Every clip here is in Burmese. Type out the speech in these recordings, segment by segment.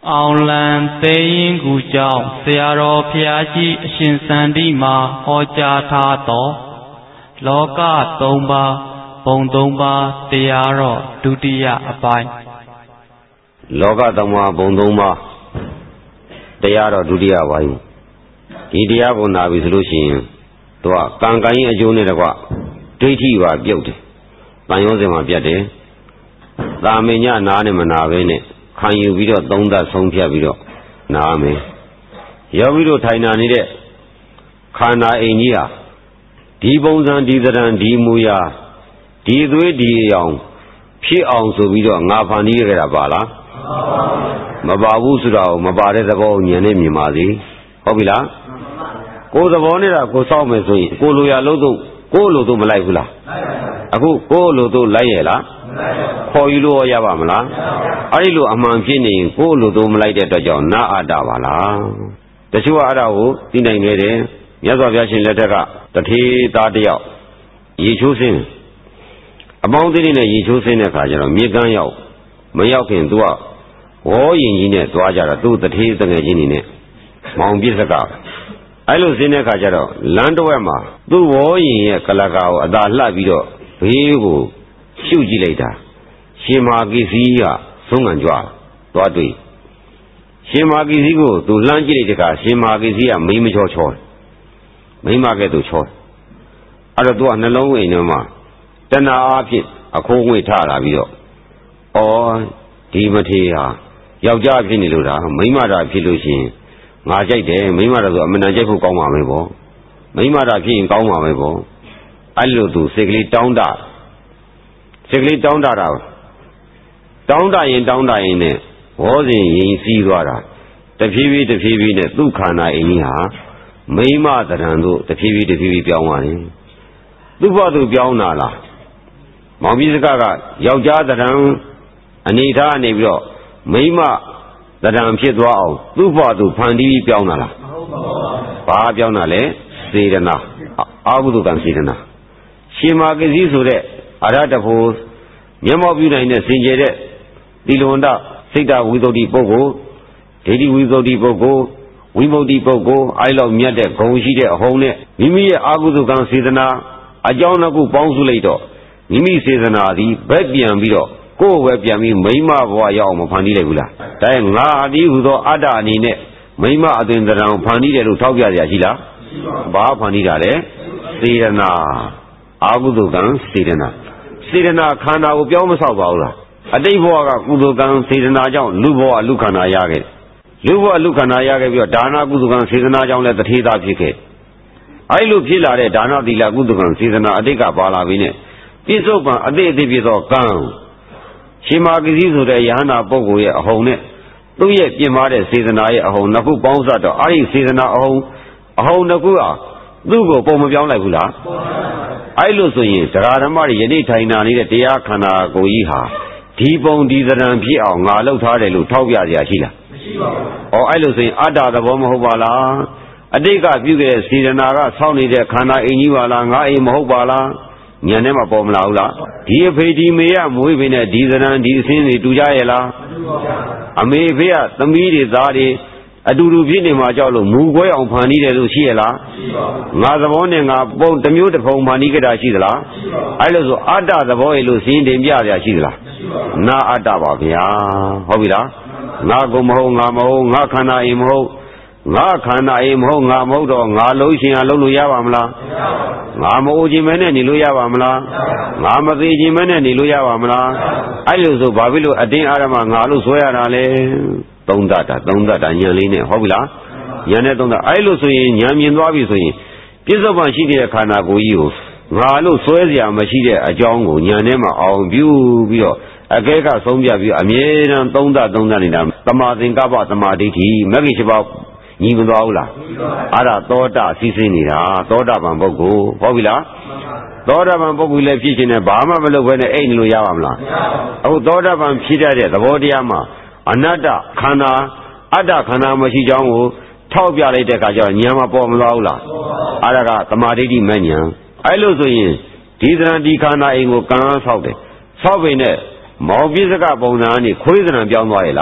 အောင်လံသိရင်ကူကြောင့်ဆရာတော်ဖျားကြီးအရှင်စန္ဒီမှာဟောကြားထားသောလောကသုံးပါးဘုံသုံးပါးတရားတော်ဒုတိယအပိုင်းလောကသုံးပါးဘုံသုံးပါးတရားတော်ဒုတိယပိုင်းဒီတရားကိုနာပြီဆိုလို့ရှိရင်သူကကံကံရဲ့အကျိုးနဲ့တကွဒိဋ္ဌိပါပြုတ်တယ်။တန်ရောစင်မှာပြတ်တယ်။သာမညနားနဲ့မနာပဲနဲ့ခံယူပြီးတော့သုံးသပ်ဆုံးဖြတ်ပြီးတော့နားမယ်။ရောက်ပြီးတော့ထိုင်နာနေတဲ့ခန္ဓာအိမ်ကြီးဟာဒီပုံစံဒီသဏ္ဍာန်ဒီမူရာဒီသွေးဒီအောင်ဖြစ်အောင်ဆိုပြီးတော့ငါဖန်တီးခဲ့တာပါလားမပါဘူးဆိုတာကိုမပါတဲ့သဘောဉာဏ်နဲ့မြင်ပါစေဟုတ်ပြီလားကိုယ်သဘောနဲ့တာကိုစောင့်မယ်ဆိုရင်ကိုလိုရာလို့တော့ကိုလိုတော့မလိုက်ဘူးလားအခုကိုလိုတော့လိုက်ရဲ့လားခေါ်ယူလို့ရပါမလားအဲ့ဒီလိုအမှန်ဖြစ်နေရင်ကိုလိုတော့မလိုက်တဲ့အတွက်ကြောင့်နာအတ္တပါလားတချို့ကအဲ့ဒါကိုသိနိုင်နေတယ်မြတ်စွာဘုရားရှင်လက်ထက်ကတထေသားတယောက်ရေချိုးစင်းအပေါင်းအသင်းနဲ့ရေချိုးစင်းတဲ့ခါကျတော့မြေကမ်းရောက်မရောက်ခင်သူကဝေါ်ရင်ကြီးနဲ့သွားကြတာသူ့တထေးတငယ်ချင်းနေနဲ့မောင်ပြစ်စကအဲ့လိုစင်းတဲ့ခါကျတော့လမ်းတစ်ဝက်မှာသူ့ဝေါ်ရင်ရဲ့ကလကာကိုအသာလှပ်ပြီးတော့ဘေးကိုရှုကြည့်လိုက်တာရှင်မာကိစီကသုံးငံကြွသွားတွေ့ရှင်မာကိစီကိုသူလှမ်းကြည့်လိုက်တဲ့ခါရှင်မာကိစီကမိမချောချောမိမကဲ့သို့ချောအဲ့တော့သူကနှလုံးအိမ်ထဲမှာတဏှာအဖြစ်အခိုးငွေထလာပြီးတော့ဩဒီမထေရဟာယောက်ျားဖြစ်နေလို့ဒါမိန်းမတာဖြစ်လို့ရှိရင်ငါကြိုက်တယ်မိန်းမတာဆိုအမှန်တန်ကြိုက်ဖို့ကောင်းပါမယ်ပေါ့မိန်းမတာဖြစ်ရင်ကောင်းပါမယ်ပေါ့အဲ့လိုသူစိတ်ကလေးတောင်းတစိတ်ကလေးတောင်းတတာတောင်းတရင်နဲ့ဝေါ်စဉ်ရင်စီးသွားတာတဖြည်းဖြည်းနဲ့သူ့ခန္ဓာအိမ်ကြီးဟာမိန်းမတရံတို့တဖြည်းဖြည်းပြောင်းသွားတယ်သူ့ဘသူပြောင်းလာလားမောင်ပြစကယောက်ျားတရံအနေထားအနေပြီးတော့မိန်းမတရံဖြစ်သွားအောင်သူ့ဘသူဖန်တီးပြောင်းလာလားမဟုတ်ပါဘူးဘာပြောင်းလာလဲစေတနာအာဟုတုကံစေတနာရှင်မာကစီဆိုတဲ့အရဟတဖို့မျက်မှောက်ပြုနိုင်တဲ့စင်ကြယ်တဲ့သီလဝန္တစိတ်တဝိသုဒ္ဓိပုဂ္ဂိုလ်ဒိဋ္ဌိဝိသုဒ္ဓိပုဂ္ဂိုလ်ဝိမု ക്തി ပုဂ္ဂိုလ်အဲ့လောက်မြတ်တဲ့ဂုဏ်ရှိတဲ့အဟုန်နဲ့မိမိရဲ့အာဟုတုကံစေတနာအကြောင်းတစ်ခုပေါင်းစုလိုက်တော့မိမိစေတနာသည်ဘက်ပြန်ပြီးတော့ကိုယ်ပဲပြန်ပြီးမိမဘဝရောက်အောင်မဖန်တီးလိုက်ဘူးလားဒါရင်ငါအတိဟုသောအတ္တအနေနဲ့မိမအသွင်သဏ္ဍာန်ကိုဖန်တီးတယ်လို့ထောက်ပြရရှိလားဘာဖန်တီးတာလဲစေတနာအာဟုတုကံစေတနာစေတနာခန္ဓာကိုပြောင်းမဆောက်ပါဘူးလားအတိတ်ဘဝကကုသိုလ်ကံစေတနာကြောင့်လူဘဝလူခန္ဓာရခဲ့လူဘဝလူခန္ဓာရခဲ့ပြီးတော့ဒါနကုသိုလ်ကံစေတနာကြောင့်လည်းတထေသားဖြစ်ခဲ့အဲ့လိုဖြစ်လာတဲ့ဒါနသီလကုသိုလ်ကံစေတနာအတိတ်ကပါလာပြီးနဲ့ပြစ္ဆုတ်ပံအတိတ်ဖြစ်သောကံရှင်မာကစီဆိုတဲ့ယဟန္တာပုဂ္ဂိုလ်ရဲ့အဟုန်နဲ့သူ့ရဲ့ပြင်မာတဲ့စေတနာရဲ့အဟုန်နှစ်ခုပေါင်းစပ်တော့အဲ့ဒီစေတနာအဟုန်နှစ်ခုဟာသူ့ကိုပုံမပြောင်းလိုက်ဘူးလားအဲ့လိုဆိုရင်တရားဓမ္မတွေယနေ့ထိုင်နာနေတဲ့တရားခန္ဓာကိုယ်ကြီးဟာဒီပုံဒီသဏ္ဍာန်ဖြစ်အောင်ငါလှုပ်ထားတယ်လို့ထောက်ပြရရှိလားမရှိပါဘူး။အဲ့လိုဆိုရင်အတ္တသဘောမဟုတ်ပါလားအတိတ်ကပြုခဲ့တဲ့စေတနာကဆောက်နေတဲ့ခန္ဓာအိမ်ကြီးပါလားငါအိမ်မဟုတ်ပါလားဉာဏ်ထဲမှာပေါ်မလာဘူးလားဒီအဖေဒီမေရမွေးပင်နဲ့ဒီသဏ္ဍာန်ဒီအစင်းတွေတူကြရဲ့လားမတူပါဘူး။အမေအဖေကသမီးတွေသားတွေအတူတူဖြစ်နေမှာကြောက်လို့မူကွဲအောင်ဖန်တီးတယ်လို့ရှိရလားမရှိပါဘူး။ငါသဘောနဲ့ငါပုံတစ်မျိုးတစ်ဖုံဖန်တီးကြတာရှိသလားမရှိပါဘူး။အဲ့လိုဆိုအတ္တသဘောရဲ့လို့စင်းတင်ပြရရှိသလားမရှိပါဘူး။နာအတ္တပါဗျာဟုတ်ပြီလားငါကိုမဟုတ်ငါမဟုတ်ငါခန္ဓာအိမ်မဟုတ်ငါခန္ဓာအိမ်မဟုတ်ငါမဟုတ်တော့ငါလုံးရှင်အားလုံးလို့ရပါမလားငါမအိုခြင်းမဲနဲ့နေလို့ရပါမလားငါမသေးခြင်းမဲနဲ့နေလို့ရပါမလားအဲ့လိုဆိုဘာဖြစ်လို့အတင်းအာရမငါလို့ဆွဲရတာလဲသုံးတတ်တာဉာဏ်လေးနဲ့ဟုတ်ပြီလားဉာဏ်နဲ့သုံးတတ်အဲ့လိုဆိုရင်ဉာဏ်မြင်သွားပြီဆိုရင်ပြစ္ဆုတ်ပံရှိတဲ့ခန္ဓာကိုယ်ကြီးကိုငါလို့ဆွဲเสียမရှိတဲ့အကြောင်းကိုဉာဏ်ထဲမှာအောင်ပြုပြီးတော့အကဲကဆုံးပြပြီးအမြဲတမ်းသုံးသပ်နေတာသမာသင်္ကပ္ပသမာဓိဋ္ဌိမဂ္ဂင်7ပါးညီမသွားဘူးလားအဲ့ဒါသောတာစီးစိမ့်နေတာသောတာပန်ပုဂ္ဂိုလ်ဟုတ်ပြီလားသောတာပန်ပုဂ္ဂိုလ်လည်းဖြစ်ခြင်းနဲ့ဘာမှမလုပ်ဘဲနဲ့အိတ်နေလို့ရပါမလားအခုသောတာပန်ဖြစ်တတ်တဲ့သဘောတရားမှာအနတ္တခန္ဓာအတ္တခန္ဓာမရှိကြောင်းကိုထောက်ပြလိုက်တဲ့အခါကျတော့ဉာဏ်မပေါ်မသွားဘူးလားအဲ့ဒါကသမာဓိဋ္ဌိမဲ့ဉာဏ်အဲ့လိုဆိုရင်ဒီသဏ္ဍာန်ဒီခန္ဓာအိမ်ကိုကံဆောက်တယ်ဆောက်ပေနဲ့မောင်ပြစ္ဆကပုံစံကနေခွေးသဏ္ဍာန်ပြောင်းသွားရဲ့လားမ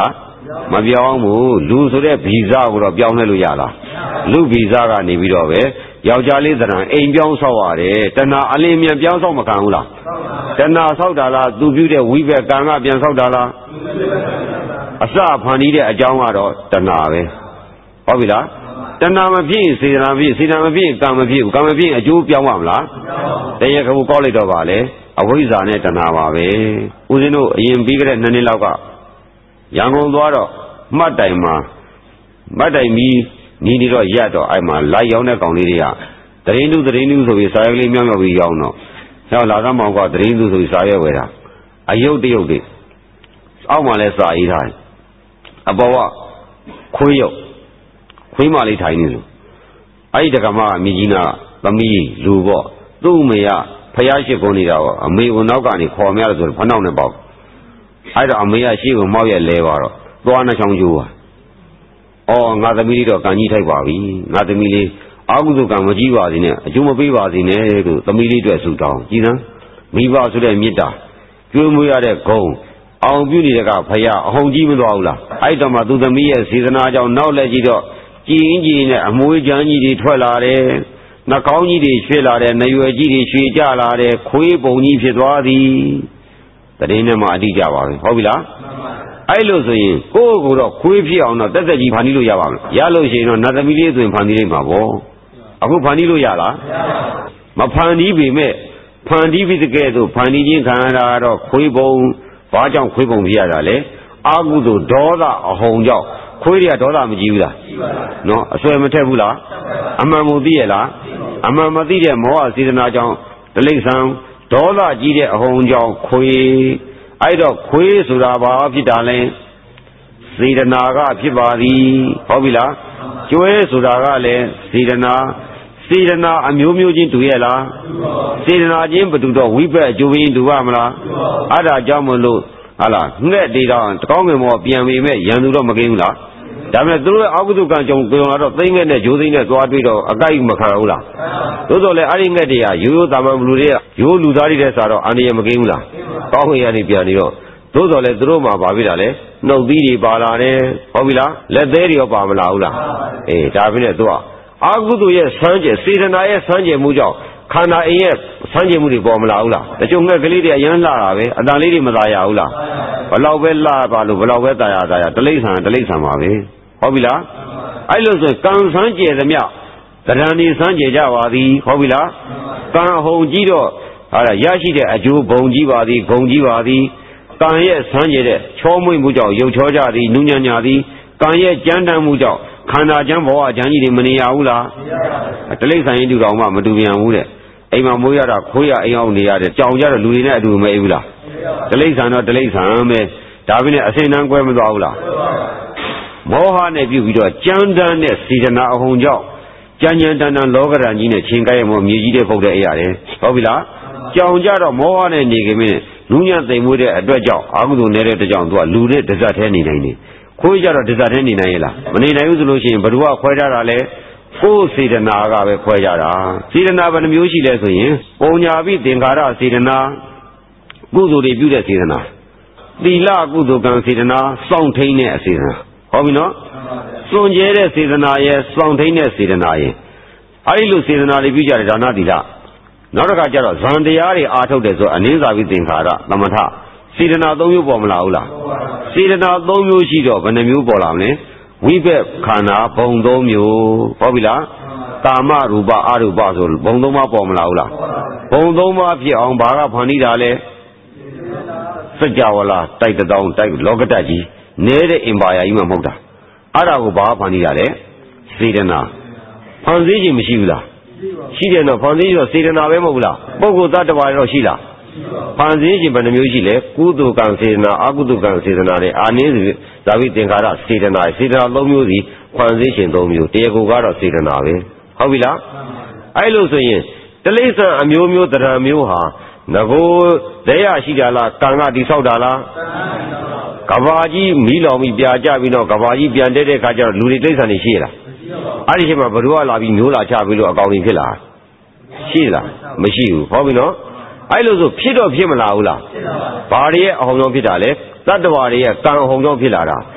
မပြောင်းဘူးလူဆိုတဲ့ဗီဇကိုတော့ပြောင်းလဲလို့ရလားလူဗီဇကနေပြီးတော့ပဲယောက်ျားလေးသဏ္ဍာန်အိမ်ပြောင်းဆောက်ရတယ်တဏှာအလင်းမြန်ပြောင်းဆောက်မခံဘူးလားတဏှာဆောက်တာလားသူပြုတဲ့ဝိဘက်ကံကပြန်ဆောက်တာလားအစဖန်တီးတဲ့အကြောင်းကတော့တဏှာပဲဟုတ်ပြီလားတဏှာမဖြစ်ရင်စေတနာမဖြစ်စေတနာမဖြစ်ရင်ကံမဖြစ်ဘူးကံမဖြစ်ရင်အကျိုးပြောင်းပါမလားတရားခုကောက်လိုက်တော့ပါလေအဝိဇ္ဇာနဲ့တဏှာပါပဲဦးဇင်းတို့အရင်ပြီးကြတဲ့2နှစ်လောက်ကရန်ကုန်သွားတော့မှတ်တိုင်မှာမှတ်တိုင်ပြီးနီးနေတော့ရက်တော့အဲ့မှာလိုက်ရောက်တဲ့ကောင်လေးတွေကတရင်သူဆိုပြီးစာရွက်ကလေးမြောက်မြောက်ပြီးရောက်တော့ဟဲ့လာသားမောင်ကတရင်သူဆိုပြီးစာရွက်ဝယ်တာအယုတ်တရုတ်တွေအောက်မှာလဲစာရေးထားတယ်အပေါ်ကခွေးရုပ်ခွေးမလေးထိုင်နေလို့အဲ့ဒီတက္ကမကမြကြီးနာသမီးလူပေါ့သူ့အမေကဖျားရှိကုန်နေတာပေါ့အမေကနောက်ကနေခေါ်မရလို့ဆိုဖနှောက်နဲ့ပေါက်အဲ့တော့အမေကရှေ့ကိုမောက်ရက်လဲသွားတော့သွားနှချောင်းကျိုးပါအော်ငါသမီးလေးတော့ကံကြီးထိုက်ပါပြီငါသမီးလေးအာဟုသုကံမကြီးပါစေနဲ့အကျိုးမပေးပါစေနဲ့လို့သမီးလေးအတွက်ဆုတောင်းကြည်စမ်းမိဘဆိုတဲ့မေတ္တာကျွေးမွေးရတဲ့ဂုဏ်အောင်ပြုနေတဲ့ကဖယားအဟုန်ကြီးမသွားဘူးလားအဲ့တော့မှသူသမီးရဲ့စေတနာကြောင့်နောက်လက်ကြည့်တော့ကြည်င်းကြည်နဲ့အမွေးချမ်းကြီးတွေထွက်လာတယ်နှာခေါင်းကြီးတွေရွှေ့လာတယ်နှရွယ်ကြီးတွေရွှေ့ကြလာတယ်ခွေးပုံကြီးဖြစ်သွားသည်တရင်နဲ့မှအတိကြပါပဲဟုတ်ပြီလားအဲ့လိုဆိုရင်ကိုယ့်ကိုယ်တော့ခွေးဖြစ်အောင်တော့တက်တက်ကြီးဖန်တီးလို့ရပါမလားရလို့ရှိရင်တော့နတ်သမီးလေးဆိုရင်ဖန်တီးလိုက်မှာပေါ့အခုဖန်တီးလို့ရလားမဖန်တီးပေမဲ့ဖန်တီးပြီးတကယ်ဆိုဖန်တီးခြင်းခံရတာတော့ခွေးပုံဘာကြောင့်ခွေးပုံဖြစ်ရတာလဲအာဟုသောဒေါသအဟုန်ကြောင့်ခွေးတွေကဒေါသမကြည့်ဘူးလားနော်အစွဲမထက်ဘူးလားအမှန်ကိုသိရလားအမှန်မသိတဲ့မောဟစေတနာကြောင့်တိလိစ္ဆာန်ဒေါသကြီးတဲ့အဟုန်ကြောင့်ခွေးအဲ့တော့ခွေးဆိုတာဘာဖြစ်တာလဲစေတနာကဖြစ်ပါသည်ဟုတ်ပြီလားကျွဲဆိုတာကလည်းစေတနာအမျိုးမျိုးချင်းတူရဲ့လားစေတနာချင်းဘယ်သူတော့ဝိဘက်အကျိုးရင်းတူပါမလားအဲ့ဒါကြောင့်မလို့ဟာလားငှက်တေတောင်တကောင်းငယ်မောပြန်ပေမဲ့ရန်သူတော့မကင်းဘူးလားဒါပေမဲ့သူတို့ရဲ့အာဟုသုကံကြောင့်ကြောင်လာတော့သိငှက်နဲ့ဂျိုးသိန်းနဲ့သွားတွေ့တော့အကိုက်မခံဘူးလားသို့တော်လည်းအဲ့ဒီငှက်တွေကရိုးရိုးတာမန်လူတွေကရိုးလူသားတွေတဲ့စားတော့အန္တရာယ်မကင်းဘူးလားကောင်းငယ်ရနေပြန်နေတော့သို့တော်လည်းသူတို့မှာပါပြီလားလေနှုတ်သီးတွေပါလာတယ်ဟုတ်ပြီလားလက်သေးတွေရောပါမလာဘူးလားအေးဒါဖြစ်နေသူကအာဟုသုရဲ့ဆန်းကျယ်စေတနာရဲ့ဆန်းကျယ်မှုကြောင့်ခန္ဓာအိမ်ရဲ့ဆန်းကျင်မှုတွေပေါ်မလာဘူးလားတချို့ငှက်ကလေးတွေအရင်လှတာပဲအတန်လေးတွေမသာရဘူးလားဘလောက်ပဲလှပါလို့ဘလောက်ပဲတာရတိလိစ္ဆာန်ပါပဲဟုတ်ပြီလားအဲ့လိုဆိုကံဆန်းကျယ်သမျှသဏ္ဍာန်ဒီဆန်းကျယ်ကြပါသည်ဟုတ်ပြီလားကံဟုန်ကြီးတော့ဟာရရှိတဲ့အကျိုးဘုံကြီးပါသည်ဂုံကြီးပါသည်ကံရဲ့ဆန်းကျယ်တဲ့ချောမွေ့မှုကြောင့်ရုပ်ချောကြသည်နုညံ့ညာသည်ကံရဲ့ကြမ်းတမ်းမှုကြောင့်ခန္ဓာချမ်းဘဝချမ်းကြီးတွေမနေရဘူးလားတိလိစ္ဆာန်ရင်တူတော်မှမတူပြန်ဘူးတဲ့အိမ်မှာမိုးရတာခိုးရအိမ်အောင်နေရတယ်ကြောင်ကြတော့လူတွေနဲ့အတူမအိပ်ဘူးလားတိလိစ္ဆာန်တော့တိလိစ္ဆာန်ပဲဒါပြင်းနဲ့အစင်တန်းကွဲမသွားဘူးလားမောဟနဲ့ပြုပြီးတော့ကြမ်းတမ်းတဲ့စေတနာအဟုန်ကြောင့်ကြမ်းကြမ်းတမ်းတမ်းလောကဓာတ်ကြီးနဲ့ချိန်ကိုက်ရမောမြေကြီးတဲ့ပုတ်တဲ့အရာတွေဟုတ်ပြီလားကြောင်ကြတော့မောဟနဲ့နေခင်မင်းလူညံ့သိမ်မွေးတဲ့အတွက်ကြောင့်အာဟုသူနေတဲ့တကြောင်သူကလူနဲ့ဒဇတ်ထဲနေနိုင်တယ်ခွေးကြတော့ဒဇတ်ထဲနေနိုင်ရဲ့လားမနေနိုင်ဘူးဆိုလို့ရှိရင်ဘ누구ကခွဲကြတာလဲကိုယ်စေတနာကပဲခွဲကြတာစေတနာဘယ်နှမျိုးရှိလဲဆိုရင်ပုံညာပိသင်္ခါရစေတနာကုသိုလ်တွေပြုတဲ့စေတနာသီလကုသိုလ်ကံစေတနာစောင့်ထိန်တဲ့စေတနာဟုတ်ပြီနော်စွန့်ကြဲတဲ့စေတနာရဲ့စောင့်ထိန်တဲ့စေတနာရဲ့အဲဒီလိုစေတနာတွေပြုကြတယ်ဒါနသီလနောက်တစ်ခါကျတော့ဇန်တရားတွေအားထုတ်တယ်ဆိုအနည်းစာပိသင်္ခါရသမထစေတနာ၃မျိုးပေါ်မလာဘူးလားစေတနာ၃မျိုးရှိတော့ဘယ်နှမျိုးပေါ်လာမလဲဝိဘက်ခန္ဓာဘုံ၃မျိုးဟုတ်ပြီလားကာမရူပအရူပဆိုဘုံ၃ပါးပေါ်မလာဘူးလားဘုံ၃ပါးဖြစ်အောင်ဘာကဖန်တီးတာလဲစัจ java လာတိုက်တောင်းတိုက်လောကတတ်ကြီးနဲတဲ့အင်ပါယာကြီးမှမဟုတ်တာအဲ့ဒါကိုဘာဖန်တီးတာလဲစေတနာဖန်ဆင်းခြင်းမရှိဘူးလားရှိတယ်နော်ဖန်ဆင်းခြင်းတော့စေတနာပဲမဟုတ်ဘူးလားပုဂ္ဂိုလ်သတ္တဝါတွေတော့ရှိလားဖန်ဆင်းခြင်းဘယ်နှမျိုးရှိလဲကုသိုလ်ကံစေတနာအကုသိုလ်ကံစေတနာတွေအာနည်းစုဇာဝိသင်္ခါရစေတနာ၃မျိုးစီဖန်ဆင်းခြင်း၃မျိုးတရားကိုကတော့စေတနာပဲဟုတ်ပြီလားအဲ့လိုဆိုရင်တိလိစ္ဆာန်အမျိုးမျိုးတရံမျိုးဟာငကိုတရားရှိကြလားကံကတိဆောက်တာလားကဘာကြီးမီးလောင်ပြီးပြာကျပြီးတော့ကဘာကြီးပြန်တဲ့ခါကျတော့လူတွေတိလိစ္ဆာန်တွေရှိရလားအဲ့ဒီချိန်မှာဘ누구ကလာပြီးမျိုးလာချပြီးလို့အကောင်တွေဖြစ်လာရှိလားမရှိဘူးဟုတ်ပြီနော်အဲ့လိုဆိုဖြစ်တော့ဖြစ်မလာဘူးလားဘာတွေရဲ့အဟုန်ကြောင့်ဖြစ်တာလဲတတ္တဝါတွေရဲ့ကံအဟုန်ကြောင့်ဖြစ်လာတာ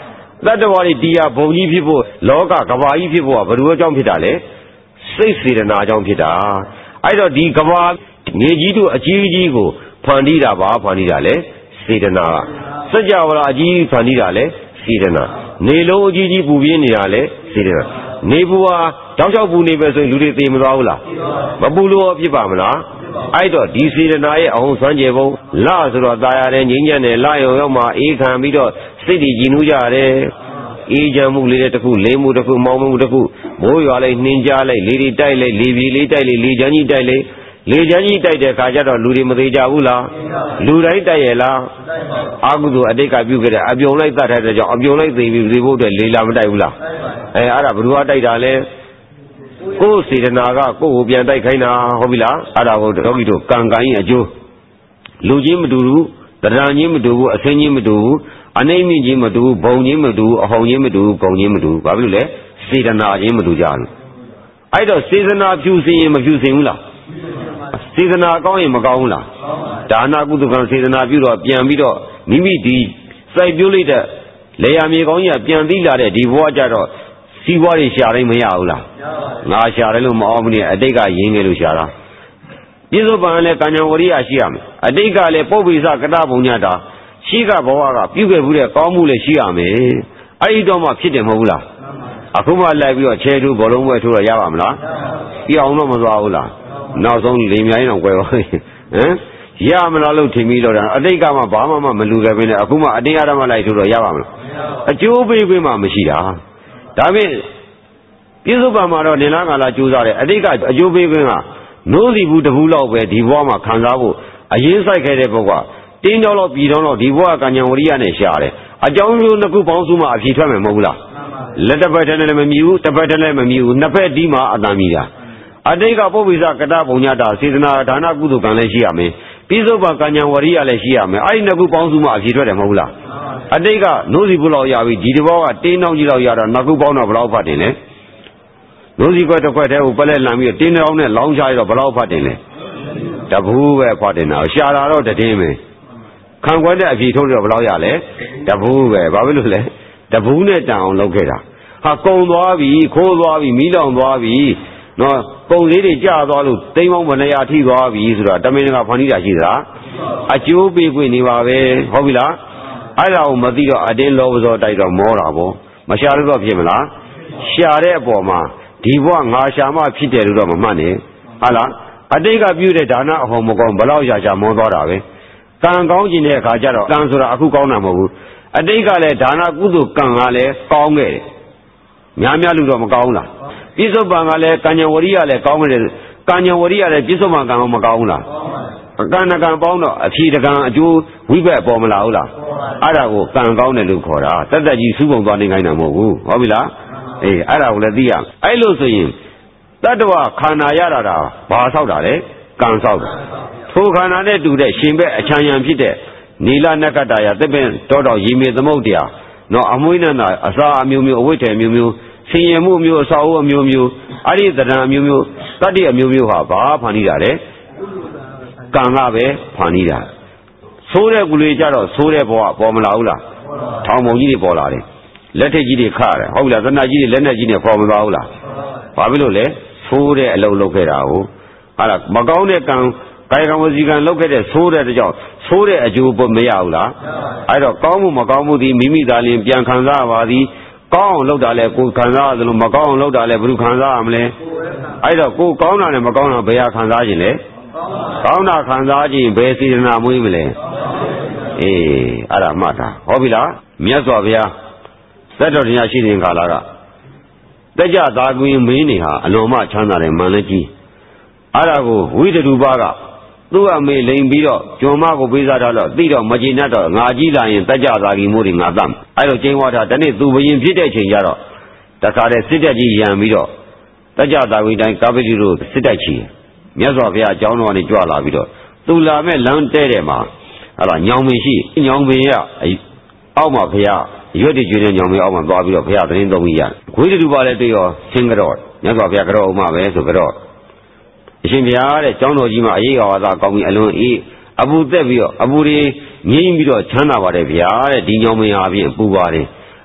တတ္တဝါတွေတရားဘုံကြီးဖြစ်ဖို့လောကကဘာကြီးဖြစ်ဖို့ကဘယ်လိုအကြောင်းဖြစ်တာလဲစိတ်စေတနာအကြောင်းဖြစ်တာအဲ့တော့ဒီကဘာမြေကြီးတို့အကြီးကြီးကိုဖန်တီးတာပါဖန်တီးတာလဲစေတနာစัจ java အကြီးဖန်တီးတာလဲစေတနာနေလုံးအကြီးကြီးပူပြင်းနေတာလဲစေတနာနေပူဟာတောက်ချောက်ပူနေပဲဆိုရင်လူတွေသိမသွားဘူးလားမပူလို့ဖြစ်ပါမလားအဲ့တော့ဒီစေတနာရဲ့အအောင်ဆွမ်းကျေပုံလဆိုတော့ตายရတယ်ငြိမ်းချမ်းတယ်လရောရောက်မှအေးခံပြီးတော့စိတ်တည်ကြည်နူးကြတယ်အေးချမ်းမှုလေးတစ်ခုလေးမှုတစ်ခုမောင်းမှုတစ်ခုမိုးရွာလိုက်နှင်းကြလိုက်လေတွေတိုက်လိုက်လေပြေလေးတိုက်လိုက်လေချမ်းကြီးတိုက်လိုက်လေချမ်းကြီးတိုက်တဲ့ခါကျတော့လူတွေမသေးကြဘူးလားလူတိုင်းတိုက်ရဲ့လားအာဟုသူအတိတ်ကပြုခဲ့တဲ့အပြုံလိုက်တတ်တဲ့ကြောင့်အပြုံလိုက်သိပြီးသေဖို့အတွက်လေလာမတိုက်ဘူးလားအဲ့ဒါဘယ်သူကတိုက်တာလဲကိုယ်စေတနာကကိုယ့်ကိုပြန်တိုက်ခိုင်းတာဟုတ်ပြီလားအဲ့ဒါကိုဒေါဂီတို့ကံကံရဲ့အကျိုးလူချင်းမတူဘူးတရားချင်းမတူဘူးအစင်းချင်းမတူဘူးအနှိမ့်မြင့်ချင်းမတူဘူးဘုံချင်းမတူဘူးအဟောင်ချင်းမတူဘူးဂုံချင်းမတူဘူးဘာဖြစ်လို့လဲစေတနာချင်းမတူကြဘူးအဲ့တော့စေတနာဖြူစင်ရင်မဖြူစင်ဘူးလားစေတနာကောင်းရင်မကောင်းဘူးလားဒါနကုသကံစေတနာပြုတော့ပြန်ပြီးတော့မိမိဒီစိုက်ပျိုးလိုက်တဲ့လေယာမြေကောင်းကြီးကပြန်သိလာတဲ့ဒီဘဝကြတော့စီးပွားတွေရှာတိုင်းမရဘူးလားငါရှာတယ်လို့မအောင်ဘူးနဲ့အတိတ်ကရင်းခဲ့လို့ရှာတာပြစ္ဆုတ်ပံလည်းကံဉာဏ်ဝရိယရှိရမယ်အတိတ်ကလည်းပုပ္ပိသကတဘုံညတာရှိကဘဝကပြုခဲ့ဘူးတဲ့ကောင်းမှုလည်းရှိရမယ်အဲ့ဒီတော့မှဖြစ်တယ်မဟုတ်ဘူးလားအခုမှလိုက်ပြီးတော့ခြေထူးဘောလုံးပွဲထိုးတော့ရပါမလားပြအောင်တော့မသွားဘူးလားနောက်ဆုံးလေမြိုင်းတော့ကွယ်ပါဟမ်ရမလားလို့ထင်ပြီးတော့အတိတ်ကမှဘာမှမလူခဲ့ဘဲနဲ့အခုမှအတင်းအဓမ္မလိုက်ထိုးတော့ရပါမလားအကျိုးပေးခွင့်မှမရှိတာဒါဖြင့်ပြစ္ဆုတ်ပံမှာတော့နေလားကလာကြိုးစားတယ်အတိတ်ကအကျိုးပေးခွင့်ကနိုးစီဘူးတဘူးလောက်ပဲဒီဘဝမှာခံစားဖို့အရင်ဆိုင်ခဲ့တဲ့ဘုကတင်းကြောလောက်ပြည်တော်လောက်ဒီဘဝကံဉာဏ်ဝရိယနဲ့ရှာတယ်အကြောင်းမျိုးနှစ်ခုပေါင်းစုမှအဖြေထွက်မယ်မဟုတ်ဘူးလားလက်တစ်ဖက်တည်းနဲ့လည်းမမြည်ဘူးတစ်ဖက်တည်းလည်းမမြည်ဘူးနှစ်ဖက်ဒီမှာအတန်မြည်တာအတိတ်ကပုပ္ပိသကတဘုံညတာစေတနာဒါနကုသိုလ်ကံလည်းရှိရမယ်ပြစ္ဆုတ်ပံကံဉာဏ်ဝရိယလည်းရှိရမယ်အဲ့ဒီနှစ်ခုပေါင်းစုမှအဖြေထွက်တယ်မဟုတ်ဘူးလားအတိတ်ကနိုးစီဘူးလောက်ရပြီဒီတဘောကတင်းတောင်းကြီးလောက်ရတော့နှစ်ခုပေါင်းတော့ဘယ်လောက်ဖတ်တယ်လဲနိုးစီခွက်တစ်ခွက်တည်းကိုပလက်လန်ပြီးတင်းတောင်းနဲ့လောင်းချရတော့ဘယ်လောက်ဖတ်တယ်လဲတဘူးပဲဖတ်တယ်နော်ရှာတာတော့တည်င်းပဲခံခွက်တဲ့အဖြေထုတ်တော့ဘယ်လောက်ရလဲတဘူးပဲဘာဖြစ်လို့လဲတဘူးနဲ့တန်အောင်လုပ်ခဲ့တာဟာကုံသွားပြီခိုးသွားပြီမီးလောင်သွားပြီနော်ပုံလေးတွေကျသွားလို့တိမ်ပေါင်းမနေရထိသွားပြီဆိုတော့တမင်ကဖန်တီးတာရှိသလားအကျိုးပေးခွင့်နေပါပဲဟုတ်ပြီလားအဲ့ဒါကိုမသိတော့အတင်းလောဘစောတိုက်တော့မောတာပေါ့မရှာလို့တော့ဖြစ်မလားရှာတဲ့အပေါ်မှာဒီဘဝငါရှာမှဖြစ်တယ်လို့တော့မမှတ်နဲ့ဟာလားအတိတ်ကပြုတဲ့ဒါနအဟောမကောင်းဘလောက်ရှာမောသွားတာပဲကံကောင်းခြင်းတဲ့အခါကျတော့ကံဆိုတာအခုကောင်းတာမဟုတ်ဘူးအတိတ်ကလည်းဒါနကုသိုလ်ကံကလည်းကောင်းခဲ့တယ်များလူတော့မကောင်းလားပြစ္ဆုတ်ပံကလည်းကံဉာဏ်ဝရိယလည်းကောင်းခဲ့တယ်ကံဉာဏ်ဝရိယလည်းပြစ္ဆုတ်ပံကံကမကောင်းဘူးလားကံနဲ့ကံပေါင်းတော့အဖြေတကံအကျိုးဝိဘက်ပေါ်မလာဘူးလားအဲ့ဒါကိုကံကောင်းတယ်လို့ခေါ်တာတက်တက်ကြီးစုပုံသွားနေခိုင်းတာမဟုတ်ဘူးဟုတ်ပြီလားအေးအဲ့ဒါကိုလည်းသိရအဲ့လို့ဆိုရင်တတ္တဝခန္ဓာရတာဘာဆောက်တာလဲကံဆောက်တာထိုခန္ဓာနဲ့တူတဲ့ရှင်ဘက်အချမ်းရံဖြစ်တဲ့နီလနကတ္တရာသစ်ပင်တောတော်ရေမြေသမုတ်တရားနော်အမွှေးနဲ့အစာအမျိုးမျိုးအဝိတ္ထေမျိုးမျိုးဆင်ရင်မှုအမျိုးအစာအုပ်အမျိုးမျိုးအဲ့ဒီသဏ္ဍာန်အမျိုးမျိုးတတ္တိအမျိုးမျိုးဟာဘာဖန်တီးတာလဲကံကပဲဖန်တီးတာဆိုးတဲ့ကူလေးကြတော့ဆိုးတဲ့ဘဝပေါ်မလာဘူးလားထောင်ပုံကြီးတွေပေါ်လာတယ်လက်ထက်ကြီးတွေခါတယ်ဟုတ်ပြီလားသနာကြီးတွေလက်နဲ့ကြီးတွေပေါ်မသွားဘူးလားဘာဖြစ်လို့လဲဆိုးတဲ့အလုပ်လုပ်ခဲ့တာကိုဟာလားမကောင်းတဲ့ကံကာယကံဝစီကံလုပ်ခဲ့တဲ့ဆိုးတဲ့ကြောင့်ဆိုးတဲ့အကျိုးမရဘူးလားအဲ့တော့ကောင်းမှုမကောင်းမှုဒီမိမိသာလျှင်ပြန်ခံစားပါသည်ကောင်းအောင်လုပ်တာလဲကိုခံစားရတယ်လို့မကောင်းအောင်လုပ်တာလဲဘယ်လိုခံစားရမလဲအဲ့တော့ကိုကောင်းတာနဲ့မကောင်းတာဘယ်ဟာခံစားခြင်းလဲကောင်းတာခံစားခြင်းဘယ်စေတနာမွေးမလဲအေးအဲ့ဒါမှတ်တာဟုတ်ပြီလားမြတ်စွာဘုရားသက်တော်တရားရှိတဲ့ကာလကတက်ကြသာကွင်းမင်းနေဟာအလွန်မှချမ်းသာတယ်မှန်လည်းကြီးအဲ့ဒါကိုဝိတ္တုပကသူ့အမေလိန်ပြီးတော့ဂျွန်မကိုပေးစားတော့သိတော့မကျေနပ်တော့ငါကြီးလာရင်တက်ကြသာကြီးမိုးတွေငါတတ်အဲ့တော့ကျင်းဝါတာတနေ့သူဘရင်ဖြစ်တဲ့ချိန်ကျတော့တခါတည်းစစ်တက်ကြီးရံပြီးတော့တက်ကြသာကြီးတိုင်းကာပတိတို့စစ်တက်ချီမြတ်စွာဘုရားအကြောင်းတော်ကနေကြွလာပြီးတော့သူလာမဲ့လမ်းတဲတယ်မှာအဲ့ဒါညောင်ပင်ရှိညောင်ပင်ရအောက်မှာဘုရားရွက်တည်ကျွေးတဲ့ညောင်ပင်အောက်မှာသွားပြီးတော့ဘုရားသတင်းသုံးပြီးရခွေးတူပါလည်းတွေ့ရောဆင်းကြတော့မြတ်စွာဘုရားကြောက်အောင်မှပဲဆိုကြတော့အရှင်ဘုရားတဲ့ကျောင်းတော်ကြီးမှာအရေးတော်သာကောင်းပြီးအလွန်အေးအပူသက်ပြီးတော့အပူတွေငြိမ်းပြီးတော့ချမ်းသာပါတယ်ဗျာတဲ့ဒီညောင်မင်းဟာဖြင့်ပူပါတယ်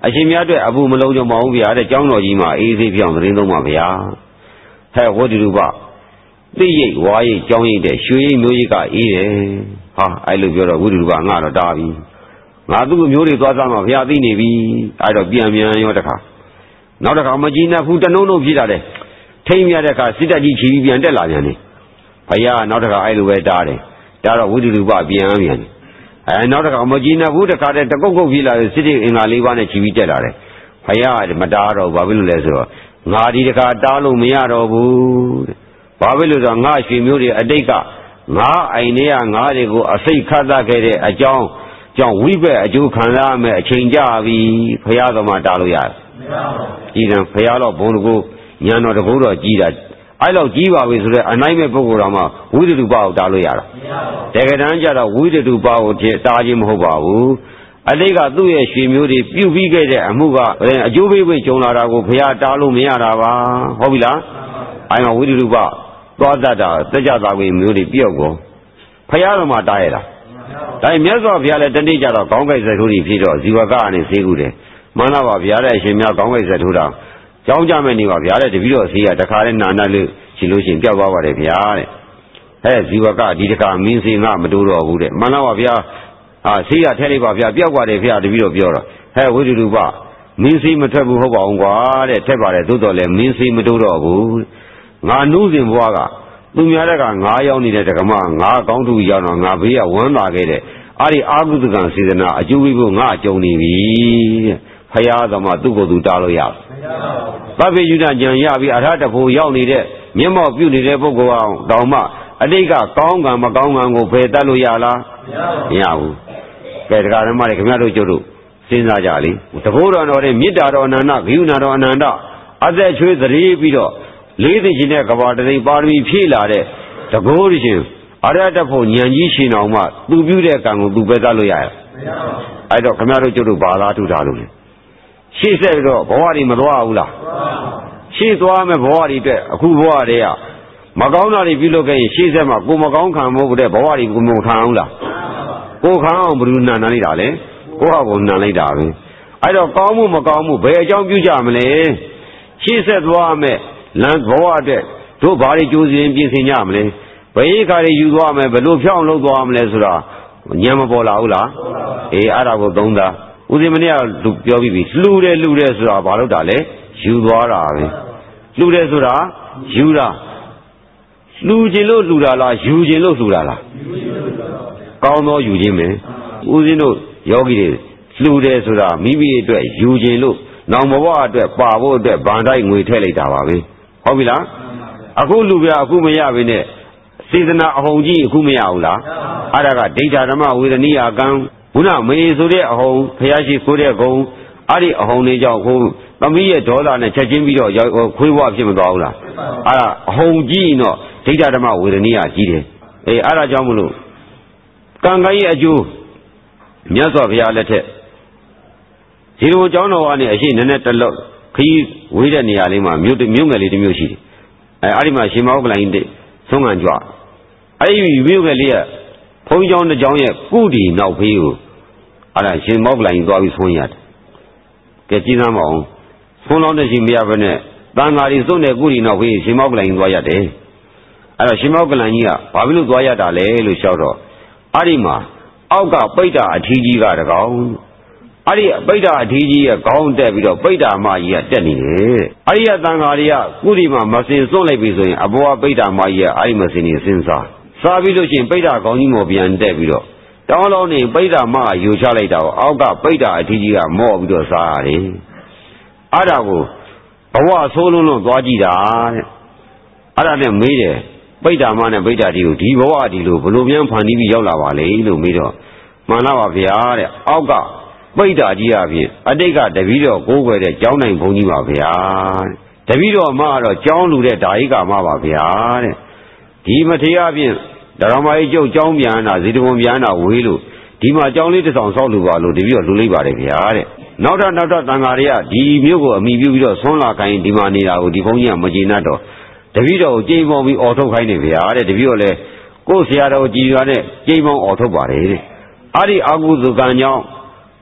အရှင်မြတ်အတွက်အပူမလုံးကြမအောင်ဗျာတဲ့ကျောင်းတော်ကြီးမှာအေးသေးပြောင်းသတင်းသုံးပါဗျာဟဲ့ဝတ္တုရူပသိရိတ်ဝါရိတ်ကျောင်းရိတ်တဲ့ရွှေရိတ်မျိုးရိတ်ကအေးတယ်ဟာအဲ့လိုပြောတော့ဝတ္တုရူပငါတော့တားပြီငါသူ့မျိုးတွေသွားသားမှာဗျာသိနေပြီအဲ့တော့ပြန်ရောတခါနောက်တခါမကြည်နပ်ဘူးတနှုံပြတာတဲ့ထိမ့်မြတဲ့အခါစစ်တပ်ကြီးချီပြီးပြန်တက်လာပြန်တယ်ဘုရားနောက်တခါအဲ့လိုပဲတားတယ်ဒါတော့ဝိတုရူပပြန်တယ်နောက်တခါမကြည်နပ်ဘူးတခါတည်းတကုတ်ပြေးလာစစ်တေအင်္ဂါ၄ပါးနဲ့ချီပြီးတက်လာတယ်ဘုရားမတားတော့ဘာဖြစ်လို့လဲဆိုတော့ငါဒီတခါတားလို့မရတော့ဘူးတဲ့ဘာဖြစ်လို့ဆိုတော့ငါရွှေမျိုးတွေအတိတ်ကငါအိမ်ထဲကငါတွေကိုအစိတ်ခတ်တတ်ခဲ့တဲ့အကြောင်းကြောင့်ဝိဘက်အကျိုးခံရမယ်အချိန်ကြပြီဘုရားတော်မှာတားလို့ရတယ်ကြည်တယ်ဘုရားတော်ဘုံတကူညံတော်တကူတော်ကြီးတာအဲ့လောက်ကြီးပါပြီဆိုတော့အနိုင်မဲ့ပုဂ္ဂိုလ်တော်မှာဝိတ္တုပကိုတားလို့ရတာတကယ်တမ်းကျတော့ဝိတ္တုပကိုတားခြင်းမဟုတ်ပါဘူးအတိတ်ကသူ့ရဲ့ရွှေမျိုးတွေပြုတ်ပြီးခဲ့တဲ့အမှုကအကျိုးပေးကြုံလာတာကိုဘုရားတားလို့မရတာပါဟုတ်ပြီလားအဲ့မှာဝိတ္တုပသွားတတ်တာတက်ကြသားကိုမျိုးတွေပြောက်ကုန်ဘုရားတော်မှာတားရတာဒါမြတ်စွာဘုရားလည်းတနေ့ကျတော့ခေါင်းကိုက်ဆက်ထိုးပြီးဖြစ်တော့ဇီဝကအနေဆေးကူတယ်မှန်လားပါဗျာတဲ့အရှင်များခေါင်းကိုက်ဆက်ထိုးတာကြောင်းကြမဲ့နေပါဗျာတဲ့တပည့်တော်ဆေးကတခါနဲ့နာနာလို့ရှိလို့ရှိရင်ပြောက်သွားပါတယ်ဗျာတဲ့ဟဲ့ဇီဝကဒီတခါမင်းဆေးငါမတိုးတော့ဘူးတဲ့မှန်လားပါဗျာဆေးရထဲလိုက်ပါဗျာပြောက်သွားတယ်ဗျာတပည့်တော်ပြောတော့ဟဲ့ဝိတုရူပမင်းဆေးမထွက်ဘူးဟုတ်ပါအောင်ကွာတဲ့ထက်ပါတယ်သို့တော်လည်းမင်းဆေးမတိုးတော့ဘူးငါနှုးစဉ်ဘွားကသူများတဲ့ကငါရောက်နေတဲ့တက္ကမငါကောင်းတူရောက်တော့ငါဘေးကဝမ်းသာခဲ့တဲ့အဲ့ဒီအာဟုသကံစေတနာအကျိုးပေးဖို့ငါကြုံနေပြီတဲ့ဖရာသမားသူ့ကိုယ်သူတားလို့ရပါဘိယုဒကြံရပြီးအရဟတဖို့ရောက်နေတဲ့မျက်မှောက်ပြုနေတဲ့ပုဂ္ဂိုလ်အောင်တောင်မှအတိတ်ကကောင်းကံမကောင်းကံကိုဖယ်တတ်လို့ရလားမရဘူးကဲတရားဓမ္မတွေခင်ဗျားတို့ကျုပ်တို့စဉ်းစားကြလေတဘိုးတော်တော်တဲ့မေတ္တာတော်အနန္တဂိယုဏတော်အနန္တအသက်ချွေးသတိပြီးတော့လေးသိရှင်တဲ့ကဘာတသိပါရမီဖြည့်လာတဲ့တကိုးရှင်အရဟတဖို့ဉာဏ်ကြီးရှင်အောင်မှသူပြုတဲ့ကံကိုသူပဲတတ်လို့ရရအဲ့တော့ခင်ဗျားတို့ကျုပ်တို့ဘာလားထူထားလို့လဲရှေ့ဆက်ပြီးတော့ဘဝတွေမသွားဘူးလားရှေ့သွားမယ်ဘဝတွေအတွက်အခုဘဝတွေကမကောင်းတာတွေပြုလုပ်ခဲ့ရင်ရှေ့ဆက်မှာကိုမကောင်းခံဖို့တဲ့ဘဝတွေကိုမခံအောင်လားကိုခံအောင်ဘယ်လိုနှံလိုက်တာလဲကိုဟာကိုနှံလိုက်တာပဲအဲ့တော့ကောင်းမှုမကောင်းမှုဘယ်အကြောင်းပြုကြမလဲရှေ့ဆက်သွားမယ်လမ်းဘဝအတွက်တို့ဘာတွေကြိုးစင်ပြင်ဆင်ကြမလဲဘယ်ခါတွေယူသွားမယ်ဘယ်လိုဖြောင်းလုပ်သွားမလဲဆိုတာဉာဏ်မပေါ်လာဘူးလားအေးအဲ့ဒါကိုသုံးတာဦးဇင်းမနေ့ကပြောပြီးပြီလှူတယ်ဆိုတာဘာလို့တာလဲယူသွားတာပဲလှူတယ်ဆိုတာယူတာလှူခြင်းလို့လှူတာလားယူခြင်းလို့လှူတာလားကောင်းသောယူခြင်းပဲဦးဇင်းတို့ယောဂီတွေလှူတယ်ဆိုတာမိမိအတွက်ယူခြင်းလို့နောင်ဘဝအတွက်ပါဖို့အတွက်ဗန်တိုက်ငွေထည့်လိုက်တာပါပဲဟုတ်ပြီလားအခုလူပြအခုမရပါနဲ့စေတနာအဟုန်ကြီးအခုမရဘူးလားအဲ့ဒါကဒိဋ္ဌဓမ္မဝေဒနိယကံဘုရားမေဆိုတဲ့အဟုန်ဖျားရှိခိုးတဲ့ကုံအဲ့ဒီအဟုန်လေးကြောင့်ဟိုသမီးရဲ့ဒေါသနဲ့ချက်ချင်းပြီးတော့ခွေးဘွားဖြစ်မသွားဘူးလားအဲ့ဒါအဟုန်ကြီးတော့ဒိဋ္ဌဓမ္မဝေဒနိယကြီးတယ်အေးအဲ့ဒါကြောင့်မလို့ကံကံရဲ့အကျိုးမြတ်စွာဘုရားလက်ထက်ဒီလိုကျောင်းတော်ကနေအရှိနည်းနည်းတလို့ခီးဝေးတဲ့နေရာလေးမှာမြို့ငယ်လေးတစ်မြို့ရှိတယ်အဲ့ဒီမှာရှင်မောကလိုင်းတဲ့ဆုံးခံကြွအဲ့ဒီမြို့ငယ်လေးကဘုန်းကြီးကျောင်းတစ်ကျောင်းရဲ့ကုတီနောက်ဖေးကိုအဲ့ဒါရှင်မောကလိုင်းသွားပြီးဆုံးရတယ်ကဲကြည်စမ်းပါအောင်ဆုံးလောင်းတဲ့ရှင်မရဘဲနဲ့တန်ဃာတွေစွန့်တဲ့ကုတီနောက်ဖေးရှင်မောကလိုင်းသွားရတယ်အဲ့တော့ရှင်မောကလိုင်းကြီးကဘာဖြစ်လို့သွားရတာလဲလို့လျှောက်တော့အဲ့ဒီမှာအောက်ကပိဋ္ဌာအထီးကြီးကတကောင်အဲ့ဒီပိဋ္ဌာအထီးကြီးရဲ့ခေါင်းတက်ပြီးတော့ပိဋ္ဌာမကြီးကတက်နေတယ်အဲ့ဒီကတန်ဃာတွေကကုတီမှာမစင်စွန့်လိုက်ပြီဆိုရင်အဘောပိဋ္ဌာမကြီးကအဲ့ဒီမစင်နေစဉ်းစားပြီးလို့ရှိရင်ပိဋ္ဌာခေါင်းကြီးမော်ပြန်တက်ပြီးတော့တောင်းလောင်းနေပိဋ္ဌာမကယူချလိုက်တာကိုအောက်ကပိဋ္ဌာအထီးကြီးကမော့ပြီးတော့စားရတယ်အဲ့ဒါကိုဘဝဆိုးလုံးသွားကြည့်တာတဲ့အဲ့ဒါနဲ့မေးတယ်ပိဋ္ဌာမနဲ့ပိဋ္ဌာဒီကိုဒီဘဝဒီလိုဘလို့ပြန်ဖန်တီးပြီးရောက်လာပါလေလို့မေးတော့မှန်လားပါဗျာတဲ့အောက်ကပိဋ္ဌာကြီးအပြင်အတိတ်ကတပည့်တော်ကိုးကွယ်တဲ့ကျောင်းနိုင်ဘုန်းကြီးပါဗျာတပည့်တော်မကတော့ကျောင်းလူတဲ့ဓာယိကာမပါဗျာတဲ့ဒီမထေရအပြင်ဓမ္မကြီးကျုပ်ကျောင်းပြန်တာဇီတဝန်ပြန်တာဝေးလို့ဒီမှာကျောင်းလေးတစ်ဆောင်ဆောက်လူပါလို့တပည့်တော်လူလိုက်ပါတယ်ဗျာတဲ့နောက်ထပ်တန်ဃာတွေကဒီမြို့ကိုအမိပြုပြီးတော့ဆွမ်းလာခိုင်းဒီမှာနေတာကိုဒီဘုန်းကြီးကမကျေနပ်တော့တပည့်တော်ကိုကြိမ်ပေါင်းပြီးအော်ထုတ်ခိုင်းနေဗျာတဲ့တပည့်တော်လည်းကိုယ်ဆရာတော်ကြည်ရွာနဲ့ကြိမ်ပေါင်းအော်ထုတ်ပါတယ်တဲ့အဲ့ဒီအာဟုဇုကံကြောင့်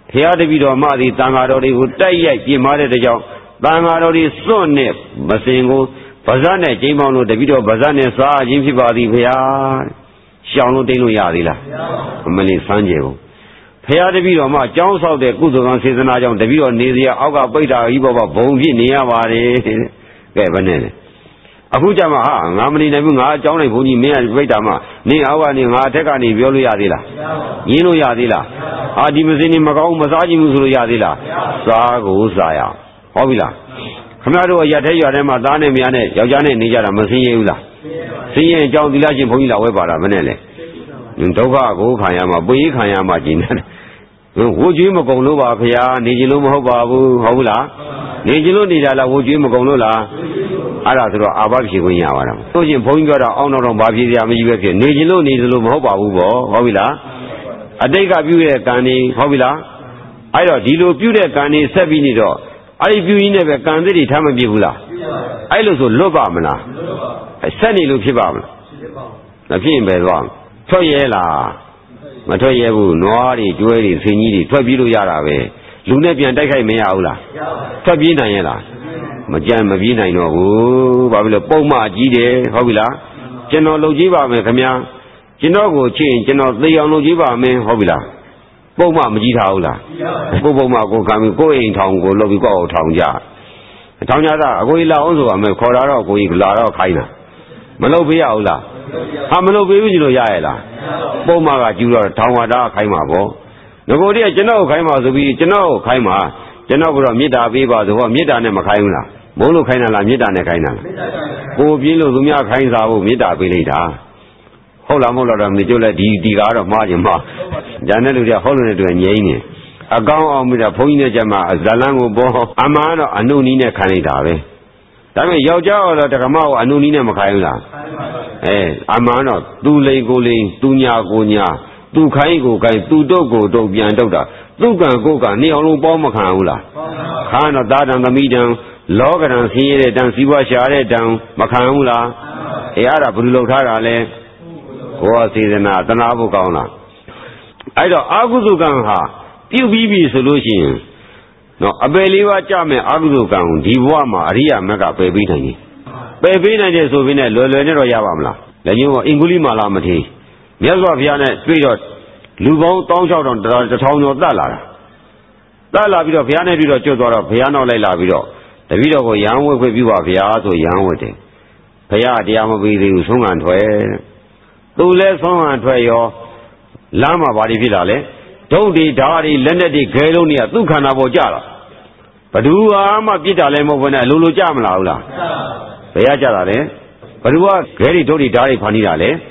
ဖရာတပည့်တော်မသည်တန်ဃာတော်တွေကိုတိုက်ရိုက်ပြင်းမာတဲ့ကြောင့်တန်ဃာတော်တွေစွန့်နဲ့မစင်ကိုဗဇတ်နဲ့ကျိန်းပေါင်းလို့တပည့်တော်ဗဇတ်နဲ့စားခြင်းဖြစ်ပါသည်ဖရာရှောင်လို့တိတ်လို့ရသေးလားအမလေးစမ်းကြဘူးဖရာတပည့်တော်မှကြောင်းဆောက်တဲ့ကုသိုလ်ကံစေတနာကြောင့်တပည့်တော်နေစရာအောက်ကပိတ်တာကြီးပေါ်ဘုံဖြစ်နေရပါတယ်ကဲဘယ်နဲ့လဲအခုကြမှာဟာငါမနေနိုင်ဘူးငါအကြောင်းလိုက်ဘုန်းကြီးမင်းကပိတ်တာမှနေအောက်ကနေငါအထက်ကနေပြောလို့ရသေးလားညင်းလို့ရသေးလားအာဒီမစင်းနေမကောင်းမစားကြည့်ဘူးဆိုလို့ရသေးလားစားကိုစားရဟုတ်ပြီလားခမရတို့ရတဲ့ရွာထဲမှာသားနဲ့မယားနဲ့ယောက်ျားနဲ့နေကြတာမစင်းရဘူးလားစင်းရင်အကြောင်းသီလရှင်ဘုန်းကြီးလာဝဲပါတာမနဲ့လေဒုက္ခကိုခံရမှာပွေးခံရမှာကျင်တယ်ဝိုးကျွေးမကုံလို့ပါဖရာနေကြလို့မဟုတ်ပါဘူးဟုတ်ဘူးလားနေကြလို့နေတာလားဝိုးကျွေးမကုံလို့လားအဲ့ဒါဆိုတော့အာဘဖြေခွင့်ရပါတော့ဆိုရှင်ဘုန်းကြီးပြောတာအောင်းတော့ဘာဖြေစရာမရှိပဲဖြစ်နေကြလို့နေကြလို့မဟုတ်ပါဘူးပေါ့ဟုတ်ပြီလားအတိတ်ကပြုတဲ့ကံနေဟုတ်ပြီလားအဲ့တော့ဒီလိုပြုတဲ့ကံနေဆက်ပြီးနေတော့အဲ့ဒီပြုရင်းနဲ့ပဲကံသစ်တွေထားမပြစ်ဘူးလားအဲ့လိုဆိုလွတ်ပါမလားဆက်နေလို့ဖြစ်ပါမလားမဖြစ်ရင်ပဲသွားထွက်ရဲလားမထွက်ရဲဘူးနွားတွေကျွဲတွေဆင်ကြီးတွေထွက်ပြေးလို့ရတာပဲလူနဲ့ပြန်တိုက်ခိုက်မရဘူးလားထွက်ပြေးနိုင်ရဲ့လားမကြမ်းမပြေးနိုင်တော့ဘူးဘာဖြစ်လို့ပုံမှန်ကြီးတယ်ဟုတ်ပြီလားကျွန်တော်လုပ်ကြည့်ပါမယ်ခင်ဗျာကျွန်တော်ကိုချစ်ရင်ကျွန်တော်သေအောင်လုပ်ကြည့်ပါမယ်ဟုတ်ပြီလားပုံမှန်မကြီးထားဘူးလားကိုပုံမှန်ကိုခံပြီးကိုအိမ်ထောင်ကိုလုပ်ပြီးကိုအောင်ထောင်ကြထောင်ကြတာအကိုကြီးလာအောင်ဆိုပါမယ်ခေါ်လာတော့ကိုကြီးလာတော့ခိုင်းတာမလုပ်ပေးရဘူးလားဟာမလုပ်ပေးဘူးကြီးလို့ရရဲ့လားပုံမှန်ကကျူတော့ထောင်ဝါတာခိုင်းမှာပေါ့ငကိုတည်းကကျွန်တော်ကိုခိုင်းပါဆိုပြီးကျွန်တော်ကိုခိုင်းပါကျွန်တော်ကတော့မေတ္တာပေးပါဆိုဟောမေတ္တာနဲ့မခိုင်းဘူးလားမုန်းလို့ခိုင်းတာလားမေတ္တာနဲ့ခိုင်းတာလားကိုပြင်းလို့သူများခိုင်းစားဖို့မေတ္တာပေးလိုက်တာဟုတ်လားမဟုတ်လားတော့မကြိုးလဲဒီကားတော့မှားခြင်းမှားညာတဲ့လူတွေကဟုတ်လို့တဲ့တူငြိမ်းနေအကောင်းအောင်မိတာဘုန်းကြီးနဲ့ကြမှာဇလန်းကိုပေါ်အမှန်တော့အနုနီးနဲ့ခံလိုက်တာပဲဒါပေမဲ့ယောက်ျားတော့တက္ကမကိုအနုနီးနဲ့မခိုင်းဘူးလားအမှန်တော့သူလိန်ကိုလိန်သူညာကိုညာသူခိုင်းကိုခိုင်းသူတုတ်ကိုတုတ်ပြန်တုတ်တာသူကံကိုကံနေအောင်လုံးပေါင်းမခံဘူးလားခါတော့သာတံသမီးတံလောကရန်ဆင်းရဲတဲ့တံစီးပွားရှာတဲ့တံမခံဘူးလားအဲ့ဒါဘယ်လိုလုပ်ထားတာလဲဘောစေတနာတနာဖို့ကောင်းလားအဲ့တော့အာဟုဇုကံဟာပြုတ်ပြီးပြီဆိုလို့ရှိရင်နော်အပယ်လေးပါးကြမဲ့အာဟုဇုကံကိုဒီဘဝမှာအရိယာမက်ကပယ်ပေးနိုင်တယ်ပယ်ပေးနိုင်တယ်ဆိုပြီးနဲ့လွယ်လွယ်နဲ့တော့ရပါမလားလက်ညှိုးကအင်္ဂုလိမာလာမထေရမြတ်စွာဘုရားနဲ့တွေ့တော့လူပေါင်း16000 1000ကျော်တတ်လာတာတတ်လာပြီးတော့ဘုရားနဲ့တွေ့တော့ကျွတ်သွားတော့ဘုရားနောက်လိုက်လာပြီးတော့တပည့်တော်ကိုရဟန်းဝတ်ခွင့်ပြုပါဗျာဆိုရဟန်းဝတ်တယ်ဘုရားတရားမပေးသေးဘူးဆုံးခံထွက်သူလဲဆုံးခံထွက်ရောလမ်းမှာဘာတွေဖြစ်လာလဲဒုတ်တွေဓာတ်တွေလက်နဲ့တွေခဲလုံးတွေကသူ့ခန္ဓာပေါ်ကြတာဘ누구မှပြစ်တာလည်းမဟုတ်ဘဲနဲ့လိုလိုကြမလားဘူးလားဘယ်ရကြတာလဲဘ누구ကခဲတွေဒုတ်တွေဓာတ်တွေဖန်နေတာလဲ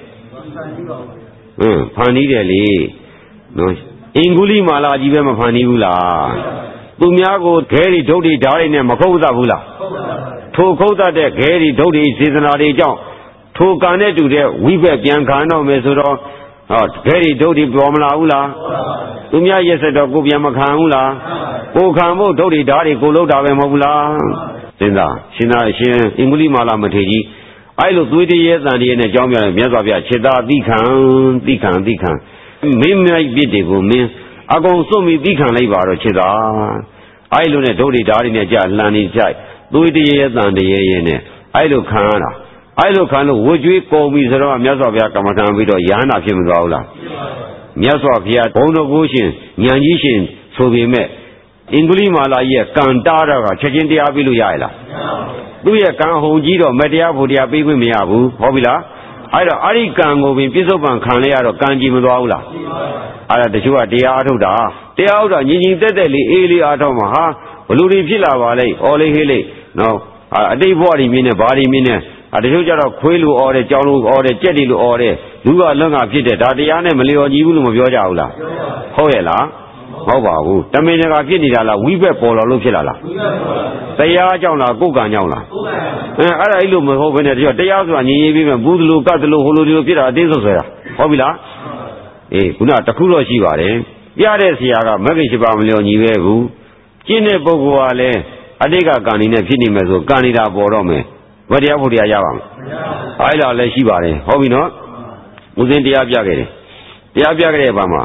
ဖန်နေတယ်လေနော်အင်္ဂုလိမာလာကြီးပဲမဖန်နေဘူးလားသူများကိုခဲတွေဒုတ်တွေဓာတ်တွေနဲ့မခုတ်သဘူးလားထိုခုတ်သတဲ့ခဲတွေဒုတ်တွေစေတနာတွေကြောင့်ထိုကံနဲ့တူတဲ့ဝိဘက်ပြန်ခံတော့မယ်ဆိုတော့ခဲတွေဒုတ်တွေပေါ်မလာဘူးလားသူများရက်စက်တော့ကိုပြန်မခံဘူးလားကိုခံဖို့ဒုတ်တွေဓာတ်တွေကိုလှုပ်တာပဲမဟုတ်ဘူးလားစဉ်းစားရှင်သာရှင်အင်္ဂုလိမာလာမထေရကြီးအဲ့လိုသွေးတရေတန်တရေနဲ့ကြောင်းပြတယ်မြတ်စွာဘုရားခြေသားတိခံမင်းမြိုက်ပြစ်တွေကိုမင်းအကုန်စွန့်ပြီးတိခံလိုက်ပါတော့ခြေသားအဲ့လိုနဲ့ဒုတ်တွေဓာတ်တွေနဲ့ကြာလှန်နေကြိုက်သွေးတရေတန်တရေရဲ့နဲ့အဲ့လိုခံရတာအဲ့လိုခံလို့ဝကြွေးကုန်ပြီဆိုတော့မြတ်စွာဘုရားကမ္မထံပြီးတော့ယဟန္တာဖြစ်မသွားဘူးလားမြတ်စွာဘုရားဘုံတော်ကိုရှင်ဉာဏ်ကြီးရှင်ဆိုပေမဲ့အင်္ဂုလိမာလာကြီးရဲ့ကံတားတော့ကချက်ချင်းတရားပြီးလို့ရရလားသူ့ရဲ့ကံဟုန်ကြီးတော့မတရားဖို့တရားပြီးခွင့်မရဘူးဟုတ်ပြီလားအဲ့တော့အဲ့ဒီကံကိုပင်ပြစ္ဆုတ်ပံခံလဲရတော့ကံကြည်မသွားဘူးလားအဲ့ဒါတချို့ကတရားအထုတ်တာတရားဟုတ်တာညီညီတက်တက်လေးအေးလေးအားထုတ်မှာဟာဘလူတွေဖြစ်လာပါလေအော်လေးဟေးလေးနော်အတိတ်ဘဝတွေမြင်နေဘာတွေမြင်နေတချို့ကြတော့ခွေးလိုအော်တယ်ကြောင်လိုအော်တယ်ကြက်တွေလိုအော်တယ်လူကလွတ်ငါဖြစ်တယ်ဒါတရားနဲ့မလျော်ညီဘူးလို့မပြောကြဘူးလားဟုတ်ရဲ့လားမဟုတ်ပါဘူးတမင်တကာဖြစ်နေတာလားဝိဘက်ပေါ်လာလို့ဖြစ်လာလားတရားကြောင့်လားကိုယ်ကံကြောင့်လားအဲ့ဒါအဲ့လိုမဟုတ်ဘဲနဲ့တချို့တရားဆိုတာညီညီပြီးမှဘူးသလိုကတ်သလိုဟိုလိုဒီလိုဖြစ်တာအသေးဆုံးဆွဲတာဟုတ်ပြီလားခုနတခုတော့ရှိပါတယ်ပြတဲ့ဆရာကမဂ္ဂင်7ပါးမလျော်ညီပဲဘူးကျင့်တဲ့ပုဂ္ဂိုလ်ကလည်းအတိတ်ကကံနေနဲ့ဖြစ်နေမယ်ဆိုကံနေတာပေါ်တော့မယ်ဘယ်တရားဖို့တရားရပါမလဲအဲ့ဒါလည်းရှိပါတယ်ဟုတ်ပြီနော်ဦးဇင်းတရားပြခဲ့တယ်တရားပြခဲ့တဲ့အခါမှာ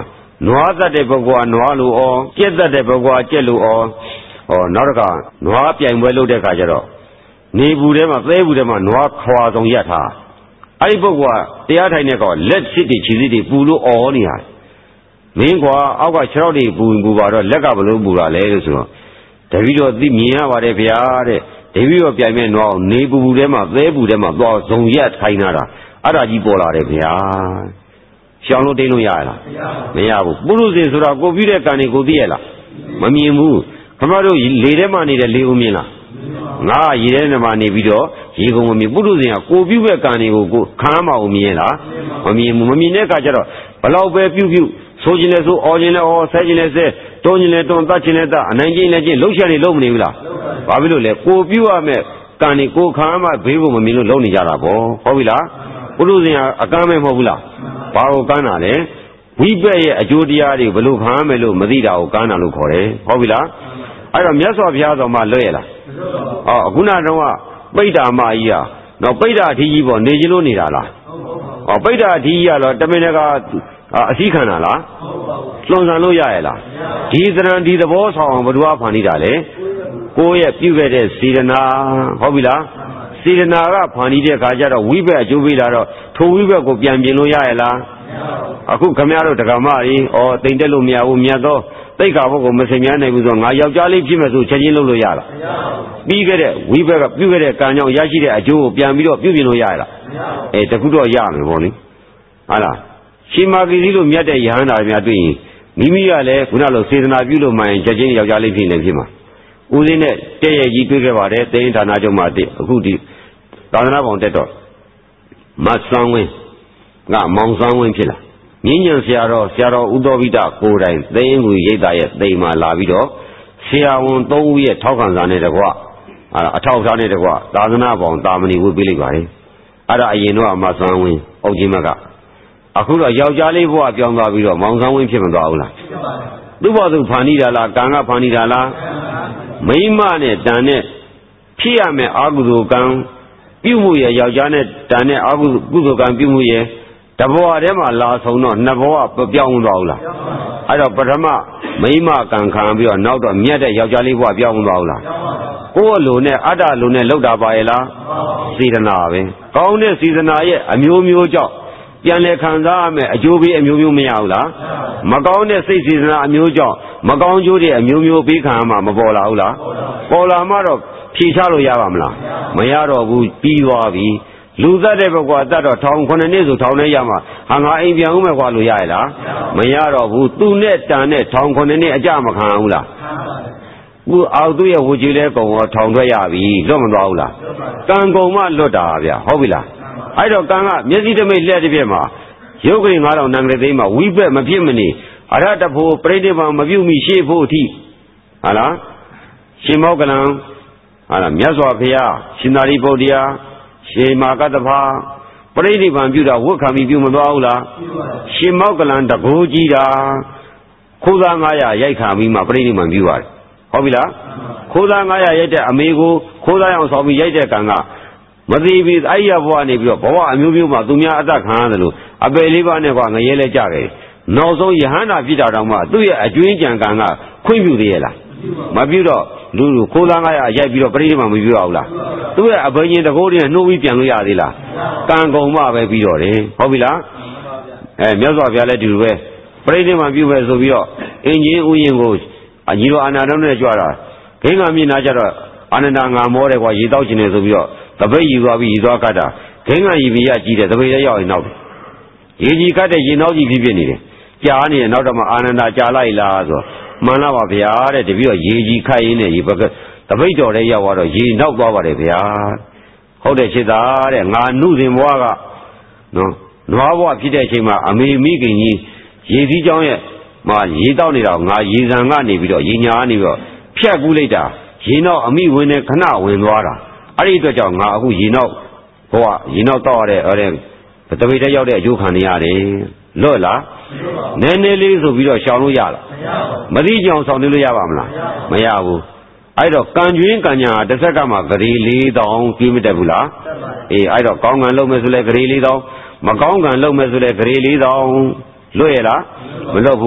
နွားသက်တဲ့ပုဂ္ဂိုလ်ကနွားလိုအောကြက်သက်တဲ့ပုဂ္ဂိုလ်ကကြက်လိုအောနောက်တစ်ခါနွားပြိုင်ပွဲလုပ်တဲ့ခါကျတော့နေဘူးထဲမှာသဲဘူးထဲမှာနွားခွာဆောင်ရက်ထားအဲ့ဒီပုဂ္ဂိုလ်ကတရားထိုင်တဲ့ကောင်လက်စစ်တွေခြေစစ်တွေပူလို့အော်နေရတယ်မင်းကွာအောက်ကခြေထောက်တွေပူပါတော့လက်ကဘလို့ပူတာလဲလို့ဆိုတော့တပည့်တော်သိမြင်ရပါတယ်ဗျာတဲ့တပည့်တော်ပြိုင်မဲ့နွားနေပူထဲမှာသဲပူထဲမှာသွားဇုံရက်ထိုင်တာအဲ့ဒါကြီးပေါ်လာတယ်ဗျာရှောင်းလို့တိတ်လို့ရလားမရဘူးပုရုဇဉ်ဆိုတာကိုပြုတဲ့ကံတွေကိုသိရလားမမြင်ဘူးခမတို့လေထဲမှာနေတဲ့လေကိုမြင်လားငါရေထဲမှာနေပြီးတော့ရေကုန်မမြင်ပုရုဇဉ်ကကိုပြုတဲ့ကံတွေကိုကိုခံမအောင်မြင်လားမမြင်ဘူးမမြင်တဲ့အခါကျတော့ဘလောက်ပဲပြုဆိုခြင်းလဲဆိုအော်ခြင်းလဲအော်ဆဲခြင်းလဲဆဲတွန်းခြင်းလဲတွန်းတတ်ခြင်းလဲတတ်အနိုင်ခြင်းလဲခြင်းလှုပ်ရှားနေလို့မနေဘူးလားဘာဖြစ်လို့လဲကိုပြုရမယ်ကံတွေကိုခံမှဘေးကိုမမြင်လို့လုံနေကြတာပေါ့ဟုတ်ပြီလားပုရုဇဉ်ကအကမ်းမဲ့မဟုတ်ဘူးလားဘာကိုကမ်းတာလဲဝိပက်ရဲ့အကျိုးတရားတွေဘလို့ခံရမယ်လို့မသိတာကိုကမ်းတာလို့ခေါ်တယ်ဟုတ်ပြီလားအဲ့တော့မြတ်စွာဘုရားတော်မှလွတ်ရလားအခုနတော့ပိဋ္ဌာမကြီးอ่ะနော်ပိဋ္ဌာအထီးကြီးပေါ့နေခြင်းလို့နေတာလားပိဋ္ဌာအထီးကြီးကတော့တမင်တကာအစည်းခံတာလားလွန်ဆန်လို့ရရလားဒီသရံဒီသဘောဆောင်အောင်ဘုရားဖန်နေတာလေကိုယ့်ရဲ့ပြုခဲ့တဲ့စေတနာဟုတ်ပြီလားစေတနာကဖန်နေတဲ့ခါကျတော့ဝိဘက်အကျိုးပေးလာတော့ထိုဝိဘက်ကိုပြန်ပြင်လို့ရရလားအခုခမရတို့ဒကာမကြီးတိမ်တက်လို့မရဘူးမြတ်သောတိတ်ခါဘုတ်ကိုမစင်များနိုင်ဘူးဆိုငါယောက်ျားလေးဖြစ်မယ်ဆိုချက်ချင်းလုပ်လို့ရလားပြီးခဲ့တဲ့ဝိဘက်ကပြုခဲ့တဲ့ကံကြောင့်ရရှိတဲ့အကျိုးကိုပြန်ပြီးတော့ပြုပြင်လို့ရရလားတခုတော့ရမယ်ဗောလေဟုတ်လားရှင်မာဂီစီလို့မြတ်တဲ့ယဟန္တာများတွေ့ရင်မိမိကလည်းခုနလိုစေတနာပြုလို့မှရင်ချက်ချင်းယောက်ျားလေးဖြစ်နေဖြစ်မှာဦးစင်းနဲ့တဲ့ရဲ့ကြီးတွေ့ခဲ့ပါတယ်သိရင်ဌာနချုပ်မှာအခုဒီသာသနာ့ဘောင်တက်တော့မတ်ဆွမ်းဝင်းကမောင်ဆွမ်းဝင်းဖြစ်လာမြင်းညံဆရာတော်ဥသောဘိတကိုယ်တိုင်သိရင်ကိုရိတ်တာရဲ့သိမ်မှာလာပြီးတော့ဆရာဝန်၃ဦးရဲ့ထောက်ခံစာနဲ့တကွအထောက်အထားနဲ့တကွသာသနာ့ဘောင်တာမဏိဝေပေးလိုက်ပါတယ်အဲ့ဒါအရင်တော့မတ်ဆွမ်းဝင်းအုတ်ကြီးမကအခုတော့ယောက်ျားလေးဘဝပြောင်းသွားပြီးတော့မောင်ဆွမ်းဝင်းဖြစ်မသွားဘူးလားသူ့ဘောသူဖန်တီးတာလားကံကဖန်တီးတာလားမိမနဲ့တန်နဲ့ဖြစ်ရမယ်အာဟုသောကံပြုမှုရဲ့ယောက်ျားနဲ့တန်နဲ့အာဟုကုသိုလ်ကံပြုမှုရဲ့တဘဝထဲမှာလာဆုံးတော့နှစ်ဘဝပြောင်းသွားဘူးလားအဲ့တော့ပထမမိမကံခံပြီးတော့နောက်တော့မြတ်တဲ့ယောက်ျားလေးဘဝပြောင်းသွားဘူးလားကိုယ်လိုနဲ့အတ္တလိုနဲ့လောက်တာပါရဲ့လားစေတနာပဲကောင်းတဲ့စေတနာရဲ့အမျိုးမျိုးကြောင့်ပြန်လဲခံစားရမယ်အကျိုးပေးအမျိုးမျိုးမရဘူးလားမကောင်းတဲ့စိတ်စေတနာအမျိုးကြောင့်မကောင်းကျိုးတွေအမျိုးမျိုးပေးခံရမှာမပေါ်လာဘူးလားပေါ်လာမှတော့ဖြေချလို့ရပါမလားမရတော့ဘူးပြီးသွားပြီလူသက်တဲ့ဘက်ကတတ်တော့ထောင်9နှစ်ဆိုထောင်ထဲရမှာဟာငါအိမ်ပြန်ဦးမယ်ကွာလို့ရရလားမရတော့ဘူးသူနဲ့တန်နဲ့ထောင်9နှစ်အကြမခံဘူးလားခုအောက်သူ့ရဲ့ဝူကြီးလဲကုံတော့ထောင်ထွက်ရပြီလွတ်မသွားဘူးလားကံကုံမှလွတ်တာဗျဟုတ်ပြီလားအဲ့တော့ကံကမျက်စိတမိတ်လက်တစ်ပြက်မှာရုပ်ကလေး9000နံကလေးသိမ်းမှာဝိဘက်မဖြစ်မနေအရတဖို့ပြိဋိဘံမပြုမိရှေ့ဖို့အထိဟာလားရှင်မောကလံဟာလားမြတ်စွာဘုရားရှင်သာရိပုတ္တရာရှင်မာကတ္တဖာပြိဋိဘံပြုတာဝတ်ခံပြီးပြုမသွားဘူးလားရှင်မောကလံတကိုးကြီးတာခိုးသား900ရိုက်ခံပြီးမှပြိဋိဘံပြုရတယ်ဟုတ်ပြီလားခိုးသား900ရိုက်တဲ့အမေကိုခိုးသားအောင်ဆောင်ပြီးရိုက်တဲ့ကံကမသိပြီအဲ့ရဘဝနေပြီးတော့ဘဝအမျိုးမျိုးမှာသူများအသက်ခံရတယ်လို့အပယ်လေးပါးနဲ့ကွာငရဲလဲကြတယ်နောက်ဆုံးယဟန္တာဖြစ်တာတောင်မှသူ့ရဲ့အကျွင်းကြံကံကခွင့်ပြုသေးရဲ့လားမပြုတော့လူခိုးသား900ရိုက်ပြီးတော့ပြိဋိဘံမပြုရဘူးလားသူ့ရဲ့အဘိညာဉ်တကိုးတွေနှိုးပြီးပြန်လို့ရသေးလားကံကုန်မှပဲပြီးတော့တယ်ဟုတ်ပြီလားမြတ်စွာဘုရားလည်းဒီလိုပဲပြိဋိဘံပြုပဲဆိုပြီးတော့အင်ဂျင်ဥယျင်ကိုညီတော်အာနန္ဒာနဲ့ကြွတာဂိင်္ဂမြင်နာကြတော့အာနန္ဒာငါမောတယ်ကွာရေတောက်ခြင်းနေဆိုပြီးတော့တပိတ်ယူသွားပြီးရေသွားကတ်တာဂိင်္ဂရီပြရကြီးတယ်တပိတ်လည်းရောက်ရင်နောက်ရေကြီးကတ်တဲ့ရေနောက်ကြီးဖြစ်နေတယ်ကြားနေတယ်နောက်တော့မှအာနန္ဒာကြားလိုက်လားဆိုမှန်လားပါဗျာတဲ့တပည့်တော့ရေကြီးခတ်ရင်းနဲ့ရေဘက်ကတပိတ်တော်တဲ့ရောက်သွားတော့ရေနောက်သွားပါတယ်ဗျာဟုတ်တယ်ချစ်သားတဲ့ငါနုစဉ်ဘွားကနော်နွားဘွားဖြစ်တဲ့အချိန်မှာအမေမိခင်ကြီးရေစည်းကြောင်းရဲ့မှာရေတောက်နေတာငါရေစံကနေပြီးတော့ရေညာကနေပြီးတော့ဖြတ်ကူးလိုက်တာရေနောက်အမိဝင်နဲ့ခဏဝင်သွားတာအဲ့ဒီအတွက်ကြောင့်ငါအခုရေနောက်ဘဝရေနောက်တောက်ရတဲ့တပိတ်တည်းရောက်တဲ့အကျိုးခံနေရတယ်လွတ်လားနည်းနည်းလေးဆိုပြီးတော့ရှောင်လို့ရလားမသိကြအောင်ဆောင်နေလို့ရပါမလားမရဘူးအဲ့တော့ကံကျွင်းကံညာတစ်ဆက်ကမှဂရေ4000ကြီးမတက်ဘူးလားအဲ့တော့ကောင်းကံလုပ်မယ်ဆိုလဲဂရေ4000မကောင်းကံလုပ်မယ်ဆိုလဲဂရေ4000လွတ်ရလားမလွတ်ဘူး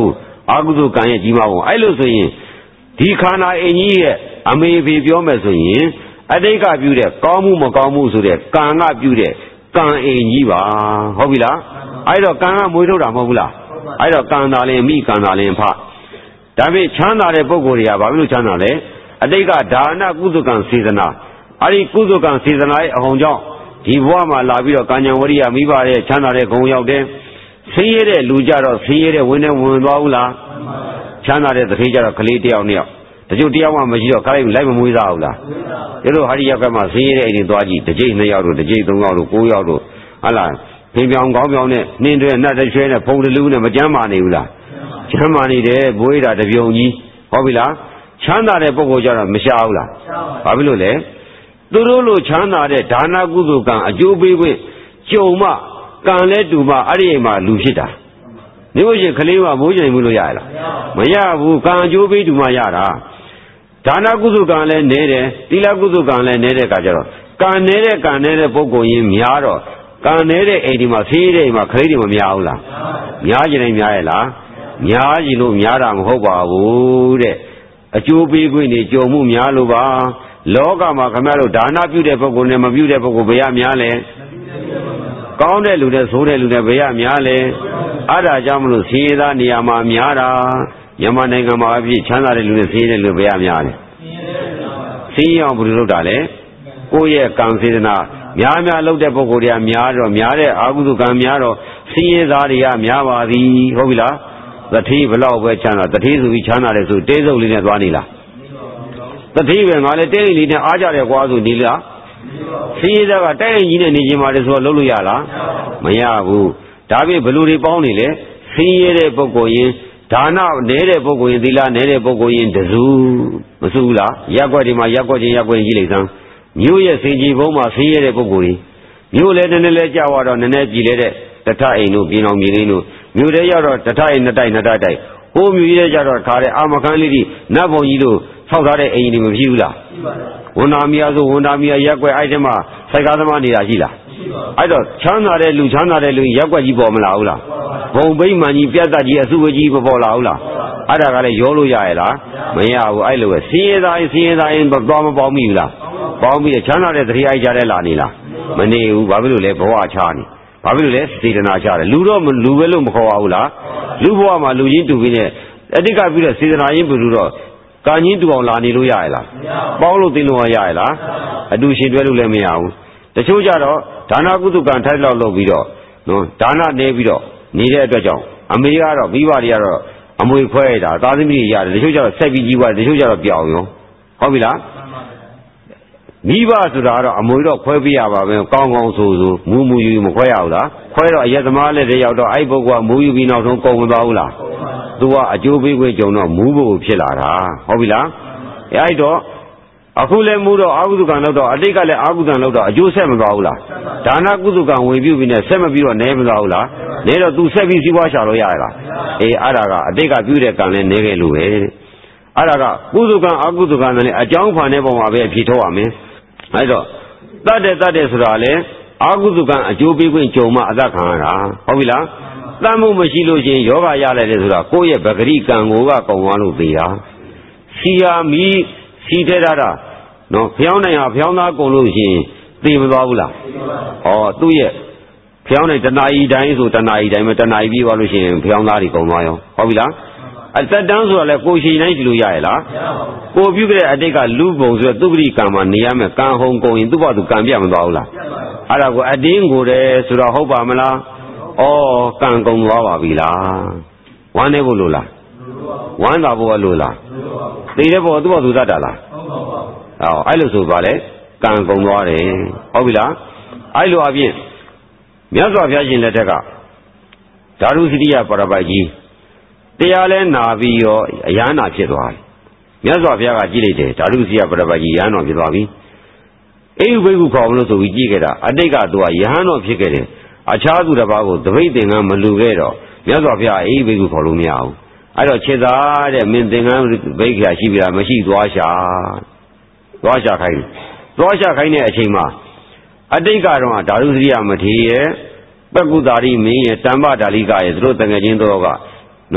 အာကုသိုလ်ကံရဲ့ကြီးမားပုံအဲ့လိုဆိုရင်ဒီခန္ဓာအင်ကြီးရဲ့အမေဖေပြောမယ်ဆိုရင်အတိတ်ကပြုတဲ့ကောင်းမှုမကောင်းမှုဆိုတဲ့ကံကပြုတဲ့ကံအင်ကြီးပါဟုတ်ပြီလားအဲ့တော့ကံကမွေးထုတ်တာမဟုတ်ဘူးလားအဲ့တော့ကံသာလင်မိကံသာလင်ဖဒါပေမဲ့ချမ်းသာတဲ့ပုဂ္ဂိုလ်တွေကဘာဖြစ်လို့ချမ်းသာလဲအတိတ်ကဒါနကုသကံစေတနာအဲ့ဒီကုသကံစေတနာရဲ့အဟုန်ကြောင့်ဒီဘဝမှာလာပြီးတော့ကံဉာဏ်ဝရိယမိဘရဲ့ချမ်းသာတဲ့ဂုဏ်ရောက်တယ်ဆင်းရဲတဲ့လူကြတော့ဆင်းရဲတဲ့ဝင်နေဝင်သွားဘူးလားချမ်းသာတဲ့တတိကြတော့ကလေးတယောက်နှစ်ယောက်တချို့တယောက်မှမရှိတော့ခါလိုက်မမွေးသားဘူးလားဒီလိုဟာဒီရောက်ကမှဆင်းရဲတဲ့အိမ်တွေသွားကြည့်တစ်ကြိမ်နှစ်ယောက်တို့တစ်ကြိမ်သုံးယောက်တို့ကိုးယောက်တို့ဟာလားဖင်ပြောင်ကောင်းပြောင်နဲ့နှင်းတွေနှက်တွေရွှဲနဲ့ဖုံတလူးနဲ့မကြမ်းမာနေဘူးလားချမ်းသာနေတယ်ဘွေးတာတပြုံကြီးဟုတ်ပြီလားချမ်းသာတဲ့ပုဂ္ဂိုလ်ကြတော့မရှားဘူးလားဘာဖြစ်လို့လဲသူတို့လိုချမ်းသာတဲ့ဒါနကုသိုလ်ကံအကျိုးပေးခွင့်ကြုံမှကံလဲတူမှအဲ့ဒီအိမ်မှာလူဖြစ်တာနေလို့ရှိရင်ကလေးကမိုးချိန်မှုလို့ရရလားမရဘူးကံအကျိုးပေးတူမှရတာဒါနကုသိုလ်ကံလည်းနေတယ်သီလကုသိုလ်ကံလည်းနေတဲ့အခါကျတော့ကံနေတဲ့ပုဂ္ဂိုလ်ရင်းများတော့ကံနေတဲ့အိမ်ဒီမှာဖေးတဲ့အိမ်မှာကလေးတွေမများဘူးလားများကြတယ်များရဲ့လားများကြည့်လို့များတာမဟုတ်ပါဘူးတဲ့အကျိုးပေးခွင့်တွေကြုံမှုများလို့ပါလောကမှာခင်ဗျားတို့ဒါနပြုတဲ့ပုဂ္ဂိုလ်နဲ့မပြုတဲ့ပုဂ္ဂိုလ်ဘယ်ရများလဲကောင်းတဲ့လူနဲ့ဆိုးတဲ့လူနဲ့ဘယ်ရများလဲအဲ့ဒါကြောင့်မလို့ဆင်းရဲသားနေရာမှာများတာမြန်မာနိုင်ငံမှာအပြည့်ချမ်းသာတဲ့လူနဲ့ဆင်းရဲတဲ့လူဘယ်ရများလဲဆင်းရဲအောင်ဘယ်လိုလုပ်တာလဲကိုယ့်ရဲ့ကံစေတနာများလုပ်တဲ့ပုဂ္ဂိုလ်တွေကများတော့များတဲ့အာဟုသုကံများတော့ဆင်းရဲသားတွေကများပါသည်ဟုတ်ပြီလားတတိဘလောက်ပဲချမ်းသာတတိဆိုပြီးချမ်းသာတယ်ဆိုတေးစုပ်လေးနဲ့သွားနေလားတတိပဲငါလည်းတင်းလေးနဲ့အားကြတယ်ကွာဆိုနေလားဆင်းရဲသားကတိုက်ရင်ကြီးနဲ့နေခြင်းပါတယ်ဆိုတော့လုပ်လို့ရလားမရဘူးဒါပြင်ဘလူတွေပေါင်းနေလေဆင်းရဲတဲ့ပုဂ္ဂိုလ်ရင်ဒါနနေတဲ့ပုဂ္ဂိုလ်ရင်သီလနေတဲ့ပုဂ္ဂိုလ်ရင်တစုမစုဘူးလားရက်ွက်ဒီမှာရက်ွက်ချင်းရက်ွက်ကြီးလိုက်စမ်းမြို့ရဲ့စင်ကြီးဘုံမှာဆင်းရဲတဲ့ပုဂ္ဂိုလ်ကြီးမြို့လည်းနည်းနည်းလေးကြာတော့နည်းနည်းကြည်လဲတဲ့တထအိမ်တို့ပြင်အောင်မြေလေးတို့မြို့ထဲရောက်တော့တထအိမ်နှစ်တိုက်ဟိုမြို့ကြီးထဲကျတော့ခါတဲ့အာမခန်းလေးကြီးနတ်ဘုံကြီးတို့ဆောက်ထားတဲ့အိမ်တွေမဖြစ်ဘူးလားဝန်နာမီယာဆိုဝန်နာမီယာရက်ွက်အဲ့ဒီမှာစိုက်ကားသမားနေတာရှိလားအဲ့တော့ချမ်းသာတဲ့လူရက်ွက်ကြီးပေါ်မလာဘူးလားဘုံဘိမှန်ကြီးပြတ်တတ်ကြီးအစုဝကြီးပေါ်လာဘူးလားအဲ့ဒါကလည်းရောလို့ရရဲ့လားမရဘူးအဲ့လိုပဲဆင်းရဲသားရင်သွားမပေါင်းမိဘူးလားပေါင်းပြီးချမ်းသာတဲ့သတိအိုက်ကြတဲ့လာနေလားမနေဘူးဘာဖြစ်လို့လဲဘဝချနေဘာဖြစ်လို့လဲစေတနာချတယ်လူတော့လူပဲလို့မခေါ်ပါဘူးလားလူဘဝမှာလူချင်းတူပြီးနဲ့အတိတ်ကပြီးတော့စေတနာရင်းပြုလို့ကံချင်းတူအောင်လာနေလို့ရရဲ့လားပေါင်းလို့သိလို့ရရဲ့လားအတူရှင်တွဲလို့လည်းမရဘူးတချို့ကြတော့ဒါနကုသကံထိုက်လောက်လုပ်ပြီးတော့နော်ဒါနနေပြီးတော့နေတဲ့အတွက်ကြောင့်အမေကတော့မိဘတွေကတော့အမွေခွဲရတာသာသမီတွေရတယ်တချို့ကြတော့ဆက်ပြီးကြီးသွားတယ်တချို့ကြတော့ပြောင်းရောဟုတ်ပြီလားမိဘဆိုတာကတော့အမွေတော့ခွဲပြရပါပဲကောင်းဆိုမူယူမခွဲရဘူးလားခွဲတော့အရက်သမားလည်းတယောက်တော့အဲ့ပုဂ္ဂိုလ်ကမူယူပြီးနောက်ဆုံးကုန်မသွားဘူးလားသူကအကျိုးပေးခွင့်ကြုံတော့မူးဖို့ဖြစ်လာတာဟုတ်ပြီလားအဲ့တော့အခုလည်းမူတော့အာဟုသုကံလောက်တော့အတိတ်ကလည်းအာဟုသံလောက်တော့အကျိုးဆက်မသွားဘူးလားဒါနကုသကံဝင်ပြုပြီးနဲ့ဆက်မပြီးတော့နဲမသွားဘူးလားနဲတော့ तू ဆက်ပြီးစီးပွားရှာလို့ရရလားအေးအဲ့ဒါကအတိတ်ကပြုတဲ့ကံလည်းနဲခဲ့လို့ပဲအဲ့ဒါကကုသကံအာဟုသကံလည်းအကြောင်းဖန်တဲ့ပုံမှာပဲအဖြေထုတ်ရမယ်အဲ့တော့တတ်တယ်ဆိုတာလေအာဟုသကံအကျိုးပေးခွင့်ကြုံမှအသက်ခံရတာဟုတ်ပြီလားတတ်မှုမရှိလို့ချင်းယောဂရလိုက်တယ်ဆိုတာကိုယ့်ရဲ့ပဂရိကံကိုကကုံသွားလို့သိတာစီယာမီစီထဲတာနော်ဖျောင်းနိုင်ဟာဖျောင်းသားကုန်လို့ရှိရင်သိမသွားဘူးလားဟောသူ့ရဲ့ဖျောင်းနိုင်တဏှာဤတိုင်းဆိုတဏှာဤတိုင်းပဲတဏှာဤပြီးသွားလို့ရှိရင်ဖျောင်းသားတွေကုန်သွားရောဟုတ်ပြီလားအသက်တန်းဆိုတာလဲကိုရှိတိုင်းကြည့်လို့ရရဲ့လားကိုပြုခဲ့တဲ့အတိတ်ကလူပုံဆိုတော့သူပရိကံမှာနေရမယ်ကံဟုံကုန်ရင်သူ့ဘာသူကံပြတ်မသွားဘူးလားအဲ့ဒါကိုအတင်းကိုတယ်ဆိုတော့ဟုတ်ပါမလားဩကံကုန်သွားပါပြီလားဝမ်းနေဖို့လို့လားဝမ်းသာဖို့လို့လားသိတဲ့ဘောသူ့ဘာသူတတ်တာလားအဲ့လိုဆိုပါလေကံကုန်သွားတယ်ဟုတ်ပြီလားအဲ့လိုအပြင်မြတ်စွာဘုရားရှင်လက်ထက်ကဓာတုစရိယပရပိုက်ကြီးတရားလဲနာပြီးရောအရဟနာဖြစ်သွားတယ်မြတ်စွာဘုရားကကြည့်လိုက်တယ်ဓာတုစရိယပရပိုက်ကြီးရဟန်းတော်ဖြစ်သွားပြီအိယုဘိက္ခုခေါ်မလို့ဆိုပြီးကြည့်ခဲ့တာအတိတ်ကသူကရဟန်းတော်ဖြစ်ခဲ့တယ်အခြားသူတစ်ပါးကိုတပိတ်သင်္ကန်းမလူခဲ့တော့မြတ်စွာဘုရားအိယုဘိက္ခုခေါ်လို့မရဘူးအဲ့တော့ခြေသားတဲ့မင်းသင်္ကန်းဘိက္ခာရှိပြီလားမရှိသွားရှာခိုင်းတဲ့အချိန်မှာအတိတ်ကတော့ဓာတုစရိယမထေရရဲ့ပက္ကုတာရိမင်းရဲ့တမ္ပဒါလိကရဲ့သူတို့တငယ်ချင်းတို့ကနော်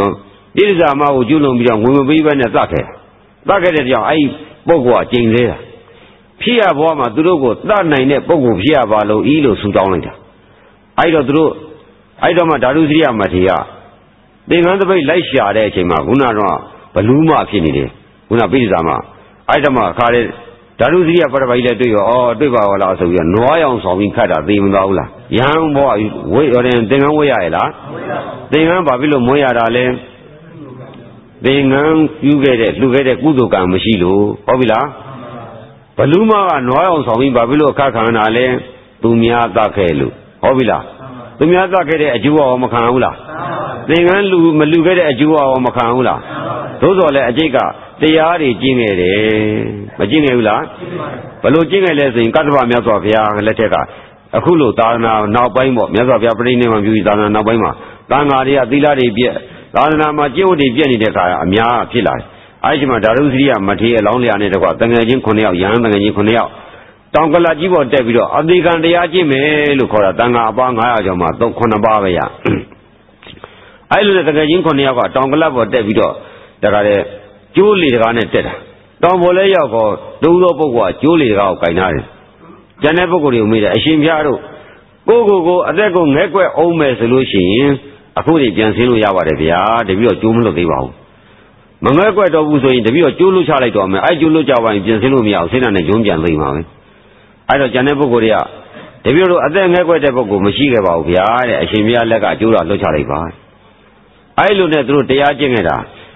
ဣရိဇာမကိုကျွလုံပြီးတော့ငွေမပေးဘဲနဲ့တတ်ခဲ့တဲ့ကြောင့်အဲ့ပုဂ္ဂိုလ်ကကျိန်သေးတာဖြစ်ရဘဝမှာသူတို့ကိုတတ်နိုင်တဲ့ပုဂ္ဂိုလ်ဖြစ်ရပါလို့ဤလို့ဆူတောင်းလိုက်တာအဲ့တော့သူတို့အဲ့တော့မှဓာတုစရိယမထေရသင်္ကန်းတပိတ်လိုက်ရှာတဲ့အချိန်မှာခုနတော့ဘလူးမဖြစ်နေတယ်ခုနပိဋကမှာအဲ့တော့မှခါတဲ့ဓာတုစရိယပရပိုက်လည်းတွေ့ရောတွေ့ပါလားဆိုပြီးတော့နွားရောင်ဆောင်ပြီးခတ်တာသိမသွားဘူးလားရဟန်းဘောဝိရင်သင်္ကန်းဝိရရဲ့လားသင်္ကန်းဘာဖြစ်လို့မွေးရတာလဲသင်္ကန်းပြုခဲ့တဲ့လှူခဲ့တဲ့ကုသိုလ်ကံမရှိလို့ဟုတ်ပြီလားဘလူးမကနွားရောင်ဆောင်ပြီးဘာဖြစ်လို့အခက်ခံတာလဲသူများတတ်ခဲ့လို့ဟုတ်ပြီလားသူများတတ်ခဲ့တဲ့အကျိုးရောမခံဘူးလားသင်္ကန်းမလှူခဲ့တဲ့အကျိုးရောမခံဘူးလားသို့တော်လည်းအကျိတ်ကတရားတွေကျင့်ခဲ့တယ်မကျင့်ခဲ့ဘူးလားဘလို့ကျင့်ခဲ့လဲဆိုရင်ကတ္တဗမြတ်စွာဘုရားလက်ထက်ကအခုလိုသာသနာနောက်ပိုင်းပေါ့မြတ်စွာဘုရားပြိဋိနိဗ္ဗာန်ပြုပြီးသာသနာနောက်ပိုင်းမှာသံဃာတွေကသီလတွေပြည့်သာသနာမှာကျင့်ဝတ်တွေပြည့်နေတဲ့အခါအများဖြစ်လာတယ်အဲ့ဒီမှာဓာတုစရိယမထေရအလောင်းလျာနဲ့တကွတန်ငယ်ချင်း9ယောက်ယဟန်တန်ငယ်ချင်း9ယောက်တောင်ကလကြီးပေါ်တက်ပြီးတော့အသေးခံတရားကျင့်မယ်လို့ခေါ်တာတန်ဃာအပါ900ကျော်မှာ9ပါးပဲရအဲ့လိုနဲ့တန်ငယ်ချင်း9ယောက်ကတောင်ကလပေါ်တက်ပြီးတော့တခါတဲ့ကျိုးလေတကားနဲ့တက်တာတောင်ပေါ်လဲရောက်တော့သုံးသောပုဂ္ဂိုလ်ကကျိုးလေတကားကိုကင်ထားတယ်ကျန်တဲ့ပုဂ္ဂိုလ်တွေကိုမေးတယ်အရှင်ဘုရားတို့ကိုအသက်ကိုငဲ့ကွက်အောင်မယ်ဆိုလို့ရှိရင်အခုနေပြန်ဆင်းလို့ရပါတယ်ဗျာတပည့်တော့ကျိုးမလွတ်သေးပါဘူးမငဲ့ကွက်တော့ဘူးဆိုရင်တပည့်တော့ကျိုးလွတ်ချလိုက်တော့မယ်အဲ့ကျိုးလွတ်ကြပါရင်ပြန်ဆင်းလို့မရအောင်စိတ်နဲ့ဂျုံပြန်သိမှာပဲအဲ့တော့ကျန်တဲ့ပုဂ္ဂိုလ်တွေကတပည့်တို့အသက်ငဲ့ကွက်တဲ့ပုဂ္ဂိုလ်မရှိခဲ့ပါဘူးဗျာတဲ့အရှင်ဘုရားလက်ကကျိုးတာလွတ်ချလိုက်ပါအဲ့လိုနဲ့သူတို့တရားကျင့်ခဲ့တာ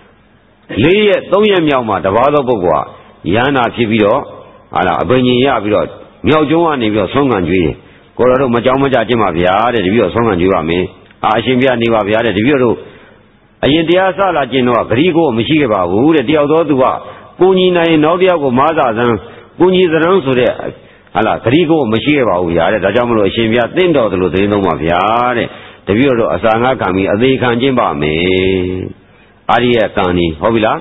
4ရက်3ရက်မြောက်မှာတပါးသောပုဂ္ဂိုလ်ကရဟန္တာဖြစ်ပြီးတော့ဟာလားအပင်ញင်ရပြီးတော့မြောက်ကျုံးကနေပြီးတော့ဆုံးခံကြွေးတယ်ကိုတော်တို့မကြောက်မကြကျင့်ပါဗျာတဲ့တပည့်တော်ဆုံးခံကြွေးပါမယ်အရှင်ဘုရားနေပါဗျာတဲ့တပည့်တော်တို့အရင်တရားစလာကျင့်တော့ဂရိကိုမရှိခဲ့ပါဘူးတဲ့တယောက်သောသူကကိုကြီးနိုင်နောက်တယောက်ကိုမားစာစမ်းကိုကြီးသရံဆိုတဲ့ဟာလားဂရိကိုမရှိခဲ့ပါဘူးဗျာတဲ့ဒါကြောင့်မလို့အရှင်ဘုရားတင့်တော်တယ်လို့သိသုံးပါဗျာတဲ့တပည့်တော်တို့အစာငါခံပြီးအသေးခံကျင့်ပါမယ်အာရိယကံนี่ဟုတ်ပြီလား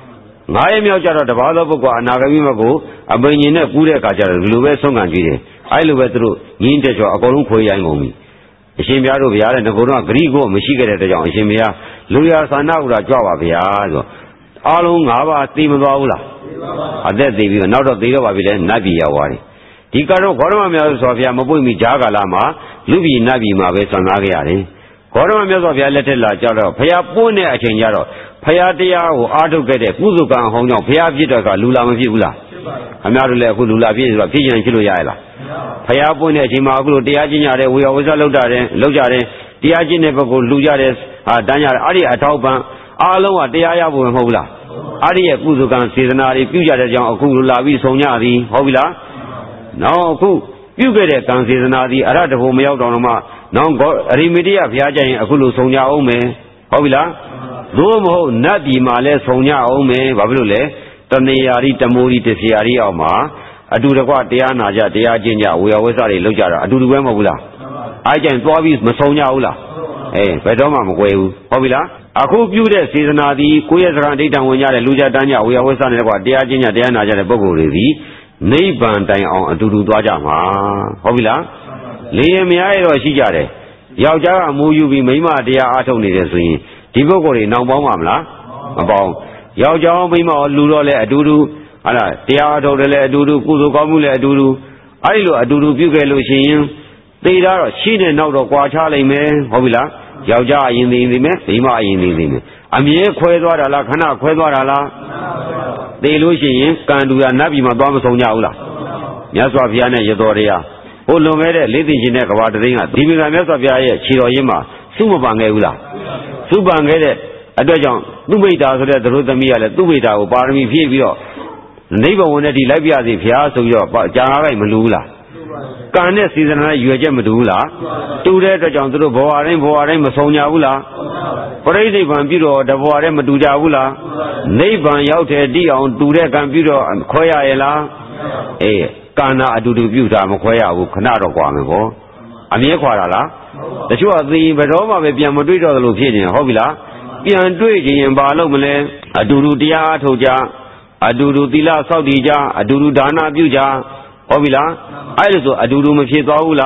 9ရက်မြောက်ကြတော့တပါးသောပုဂ္ဂိုလ်အနာဂမိမကိုအပင်ញင်နဲ့ကူးတဲ့အခါကျတော့ဒီလိုပဲဆုံးခံကြည့်တယ်အဲ့လိုပဲသူတို့ငင်းတက်ကျော်အကုန်လုံးခွေရိုင်းကုန်ပြီအရှင်ဘုရားတို့ဗျာတဲ့ငကိုတော့ဂရိကိုမရှိခဲ့တဲ့ကြောင့်အရှင်ဘုရားလူရသာနာဥရာကြွပါဗျာဆိုအားလုံး9ပါးသိမသွားဘူးလားအသက်သိပြီးတော့နောက်တော့သိတော့ပါပြီလေနတ်ပြည်ရောက်သွားတယ်ဒီကတော့ဂေါရမမြတ်စွာဘုရားမပွင့်မီဂျာကာလမှာလူပြည်နတ်ပြည်မှာပဲဆံသားခဲ့ရတယ်ဂေါရမမြတ်စွာဘုရားလက်ထက်လာကြတော့ဘုရားပွင့်တဲ့အချိန်ကျတော့ဘုရားတရားကိုအားထုတ်ခဲ့တဲ့ကုသိုလ်ကံအဟောင်းကြောင့်ဘုရားဖြစ်တော့ကလူလာမဖြစ်ဘူးလားအများတို့လည်းအခုလူလာဖြစ်ဆိုတော့ဖြစ်ရင်ဖြစ်လို့ရရလားဘုရားပွင့်တဲ့အချိန်မှာအခုလိုတရားကျင့်ကြတယ်ဝေယဝဇ္ဇလောက်ကြတယ်တရားကျင့်တဲ့ဘက်ကိုလူကြတယ်ဟာတန်းကြတယ်အဲ့ဒီအထောက်ပံ့အားလုံးကတရားရဖို့မဟုတ်ဘူးလားအဲ့ဒီရဲ့ကုသိုလ်ကံစေတနာတွေပြုကြတဲ့ကြောင့်အခုလူလာပြီးဆုံကြသည်ဟုတ်ပြီလားနောက်အခုပြုခဲ့တဲ့ကံစေတနာသည်အရတဘုံမရောက်တော့မှနောက်အရိမေတ္တရဘုရားကျရင်အခုလိုဆုံကြအောင်မယ်ဟုတ်ပြီလားသို့မဟုတ်နတ်ပြည်မှာလဲဆုံကြအောင်မယ်ဘာဖြစ်လို့လဲတဏှာရီတမိုးရီတစီယာရီအောင်မှာအတူတကွတရားနာကြတရားကျင့်ကြဝေယဝိသတွေလုပ်ကြတာအတူတူပဲမဟုတ်ဘူးလားအားကြရင်သွားပြီးမဆုံကြဘူးလားဘယ်တော့မှမကွဲဘူးဟုတ်ပြီလားအခုပြုတဲ့စေတနာသည်ကိုယ့်ရဲ့စကားဒိဋ္ဌံဝင်ကြတဲ့လူကြတန်းကြဝေယဝိသနဲ့တကွတရားကျင့်ကြတရားနာကြတဲ့ပုဂ္ဂိုလ်တွေသည်နိဗ္ဗာန်တိုင်အောင်အတူတူသွားကြမှာဟုတ်ပြီလားလေရင်မရရတော့ရှိကြတယ်ယောက်ျားကအမူယူပြီးမိန်းမတရားအားထုတ်နေတယ်ဆိုရင်ဒီပုဂ္ဂိုလ်တွေနောင်ပေါင်းပါမလားမပေါင်းယောက်ျားမိန်းမလူတော့လဲအတူတူဟာလားတရားအားထုတ်တယ်လဲအတူတူကုသိုလ်ကောင်းမှုလဲအတူတူအဲ့ဒီလိုအတူတူပြုခဲ့လို့ရှိရင်သိတာတော့ရှိနေနောက်တော့ကြွာချလိုက်မယ်ဟုတ်ပြီလားယောက်ျားအရင်သိနေမယ်မိန်းမအရင်သိနေမယ်အမြဲခွဲသွားတာလားခဏခွဲသွားတာလားသိလို့ရှိရင်ကံတူရနတ်ပြည်မှာသွားမဆုံးကြဘူးလားမြတ်စွာဘုရားနဲ့ရတော်တရားဟိုလွန်ခဲ့တဲ့လေးသိရှင်တဲ့ကဘာတသိန်းကဒီမိဂါမြတ်စွာဘုရားရဲ့ခြေတော်ရင်းမှာစုမပန်ခဲ့ဘူးလားစုပန်ခဲ့တဲ့အတွက်ကြောင့်သူမိတာဆိုတဲ့သတို့သမီးကလည်းသူမိတာကိုပါရမီဖြည့်ပြီးတော့နိဗ္ဗာန်ဝင်တဲ့ဒီလိုက်ပြစီဘုရားဆိုပြီးတော့ကြာငါးကိုက်မလူဘူးလားကံနဲ့စေတနာနဲ့ရွယ်ချက်မတူဘူးလားတူတဲ့အတွက်ကြောင့်သူတို့ဘဝတိုင်းမဆုံးကြဘူးလားပရိနိဗ္ဗာန်ပြုတော့တဘဝတိုင်းမတူကြဘူးလားနိဗ္ဗာန်ရောက်တဲ့တိအောင်တူတဲ့ကံပြုတော့ခွဲရရဲ့လားကံနာအတူတူပြုတာမခွဲရဘူးခဏတော့ကွာမယ်ပေါ့အမြဲခွာတာလားတချို့ကသိဘယ်တော့မှပဲပြန်မတွေ့တော့သလိုဖြစ်နေဟုတ်ပြီလားပြန်တွေ့ရင်ဘာလုပ်မလဲအတူတူတရားထုတ်ကြအတူတူသီလဆောက်တည်ကြအတူတူဒါနပြုကြဟုတ်ပြီလားအဲ့ဒါဆိုအတူတူမဖြစ်သွားဘူးလား